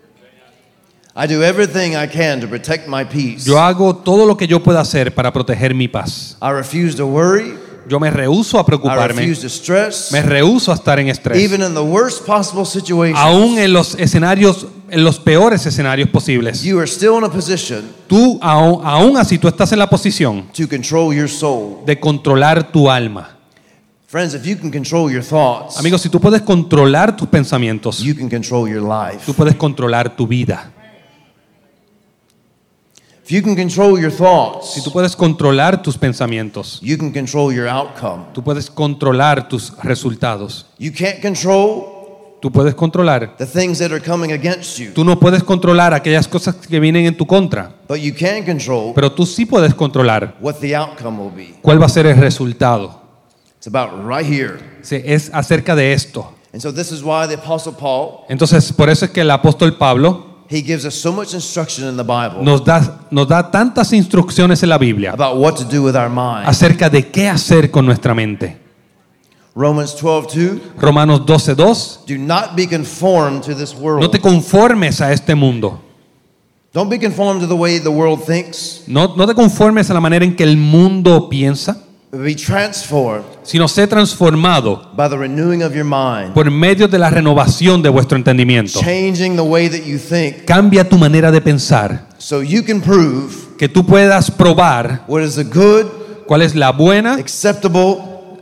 S2: I do everything I can to protect my peace.
S3: Yo hago todo lo que yo pueda hacer para proteger mi paz.
S2: I refuse to worry.
S3: Yo me rehúso a
S2: I
S3: preocuparme,
S2: refuse to stress.
S3: me rehúso a estar en estrés.
S2: Even in the worst possible situations,
S3: Aún en los escenarios, en los peores escenarios posibles,
S2: you are still in a position
S3: tú aún, aún así tú estás en la posición
S2: to control your soul.
S3: de controlar tu alma.
S2: Friends, if you can control your thoughts,
S3: Amigos, si tú puedes controlar tus pensamientos,
S2: you can control your life.
S3: tú puedes controlar tu vida.
S2: If you can control your thoughts,
S3: Si tú puedes controlar tus pensamientos,
S2: you can control your outcome.
S3: tú puedes controlar tus resultados.
S2: You can't control
S3: Tú puedes controlar.
S2: the things that are coming against you,
S3: Tú no puedes controlar aquellas cosas que vienen en tu contra,
S2: but you can control
S3: pero tú sí puedes controlar
S2: what the outcome will be.
S3: cuál va a ser el resultado.
S2: It's about right here.
S3: Sí, es acerca de esto.
S2: And so this is why the Apostle Paul,
S3: Entonces, por eso es que el apóstol Pablo
S2: he gives us so much instruction in the Bible
S3: nos da, nos da tantas instrucciones en la Biblia
S2: about what to do with our mind.
S3: acerca de qué hacer con nuestra mente.
S2: Romans twelve two,
S3: Romanos doce dos.
S2: do not be conformed to this world.
S3: No te conformes a este mundo.
S2: Don't be conformed to the way the world thinks,
S3: No, no te conformes a la manera en que el mundo piensa,
S2: but be transformed
S3: sino sé transformado
S2: by the renewing of your mind,
S3: por medio de la renovación de vuestro entendimiento.
S2: changing the way that you think,
S3: Cambia tu manera de pensar,
S2: so you can prove
S3: que tú puedas probar
S2: what is the good,
S3: cuál es la buena,
S2: acceptable,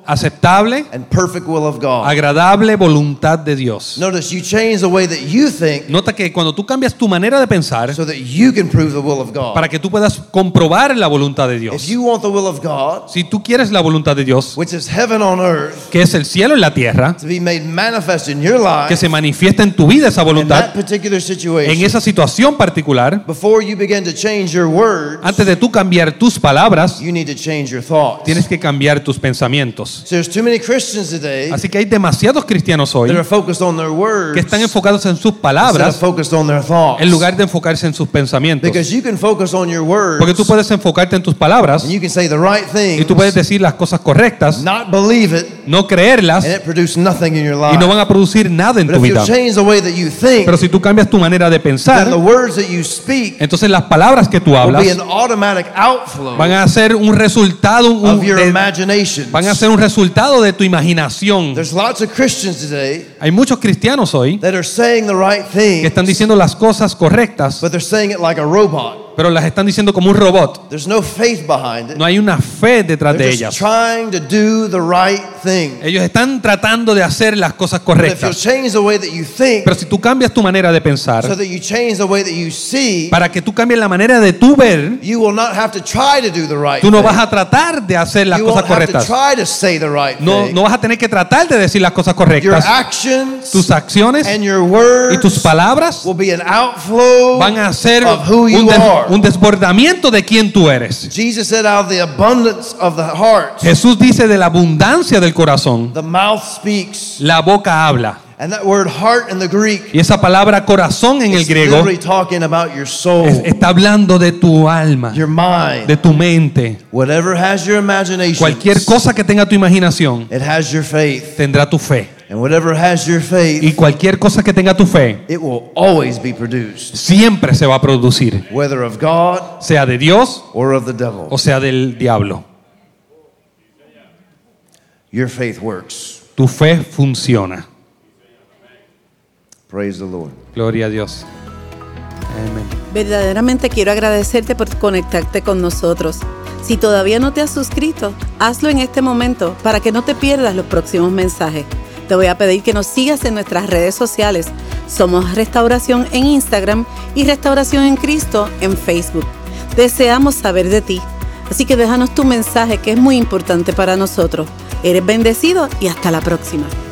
S3: aceptable,
S2: and perfect will of God.
S3: agradable voluntad de Dios.
S2: Notice you change the way that you think
S3: Nota que cuando tú cambias tu manera de pensar
S2: so that you can prove the will of God.
S3: para que tú puedas comprobar la voluntad de
S2: If
S3: Dios.
S2: you want the will of God,
S3: Si tú quieres la voluntad de Dios,
S2: which is heaven on earth,
S3: que es el cielo y la tierra,
S2: to be made manifest in your
S3: que
S2: life
S3: se manifiesta en tu vida esa
S2: in
S3: voluntad,
S2: that particular
S3: en
S2: situation,
S3: esa situación particular,
S2: before you begin to change your words,
S3: antes de tú cambiar tus palabras,
S2: you need to change your thoughts.
S3: tienes que cambiar tus pensamientos.
S2: So there's too many Christians today
S3: Así que hay demasiados cristianos hoy
S2: that are focused on their words
S3: que están enfocados en sus
S2: instead of
S3: palabras
S2: focused on their thoughts.
S3: en lugar de enfocarse en sus pensamientos.
S2: Because you can focus on your words
S3: Porque tú puedes enfocarte en tus palabras
S2: and you can say the right
S3: y
S2: thing,
S3: tú puedes decir las cosas correctas,
S2: not believe it,
S3: no creerlas
S2: and it produce nothing in your
S3: y
S2: life.
S3: no van a producir nada en
S2: But
S3: tu
S2: if you
S3: vida.
S2: change the way that you think,
S3: Pero si tú cambias tu manera de
S2: then
S3: pensar,
S2: the words that you speak
S3: entonces las palabras que tú
S2: will
S3: hablas
S2: be an automatic outflow
S3: van a ser un resultado, un-
S2: of your
S3: de-
S2: imagination.
S3: van a ser un resultado de tu imaginación.
S2: There's lots of Christians today
S3: Hay muchos cristianos hoy
S2: that are saying the right thing,
S3: que están diciendo las cosas correctas,
S2: but they're saying it like a robot.
S3: pero las están diciendo como un robot.
S2: There's no faith behind it.
S3: No hay una fe detrás de
S2: They're just
S3: ellas.
S2: trying to do the right thing.
S3: Ellos están tratando de hacer las cosas
S2: But if you'll
S3: correctas.
S2: change the way that you think,
S3: Pero si tú cambias tu manera de
S2: so
S3: pensar,
S2: that you change the way that you see,
S3: para que tú cambies la manera de tú ver,
S2: you will not have to try to do the right
S3: tú no
S2: thing.
S3: vas a tratar de hacer las
S2: You
S3: cosas
S2: won't have to
S3: correctas.
S2: try to say the right
S3: No,
S2: thing.
S3: no vas a tener que tratar de decir las cosas
S2: Your
S3: correctas.
S2: actions
S3: Tus acciones
S2: and your
S3: y tus
S2: words
S3: palabras
S2: will be an outflow
S3: van a ser
S2: of who you
S3: un, des-
S2: are.
S3: un desbordamiento de quién tú eres.
S2: Jesus said, out of the abundance of the heart,
S3: Jesús dice de la abundancia del corazón,
S2: the mouth speaks.
S3: la boca habla.
S2: And that word heart in the Greek
S3: Y esa palabra corazón en el
S2: is
S3: griego
S2: literally talking about your soul,
S3: es- está hablando de tu alma,
S2: your mind.
S3: de tu mente.
S2: Whatever has your imagination,
S3: Cualquier cosa que tenga tu imaginación
S2: it has your faith.
S3: tendrá tu fe.
S2: And whatever has your
S3: Y
S2: faith,
S3: cualquier cosa que tenga tu fe
S2: it will always be produced,
S3: siempre se va a producir,
S2: whether of God
S3: sea de Dios
S2: or of the devil.
S3: o sea del diablo.
S2: Your faith works.
S3: Tu fe funciona.
S2: Praise the Lord.
S3: Gloria a Dios. Amén.
S1: Verdaderamente quiero agradecerte por conectarte con nosotros. Si todavía no te has suscrito, hazlo en este momento para que no te pierdas los próximos mensajes. Te voy a pedir que nos sigas en nuestras redes sociales. Somos Restauración en Instagram y Restauración en Cristo en Facebook. Deseamos saber de ti, así que déjanos tu mensaje que es muy importante para nosotros. Eres bendecido y hasta la próxima.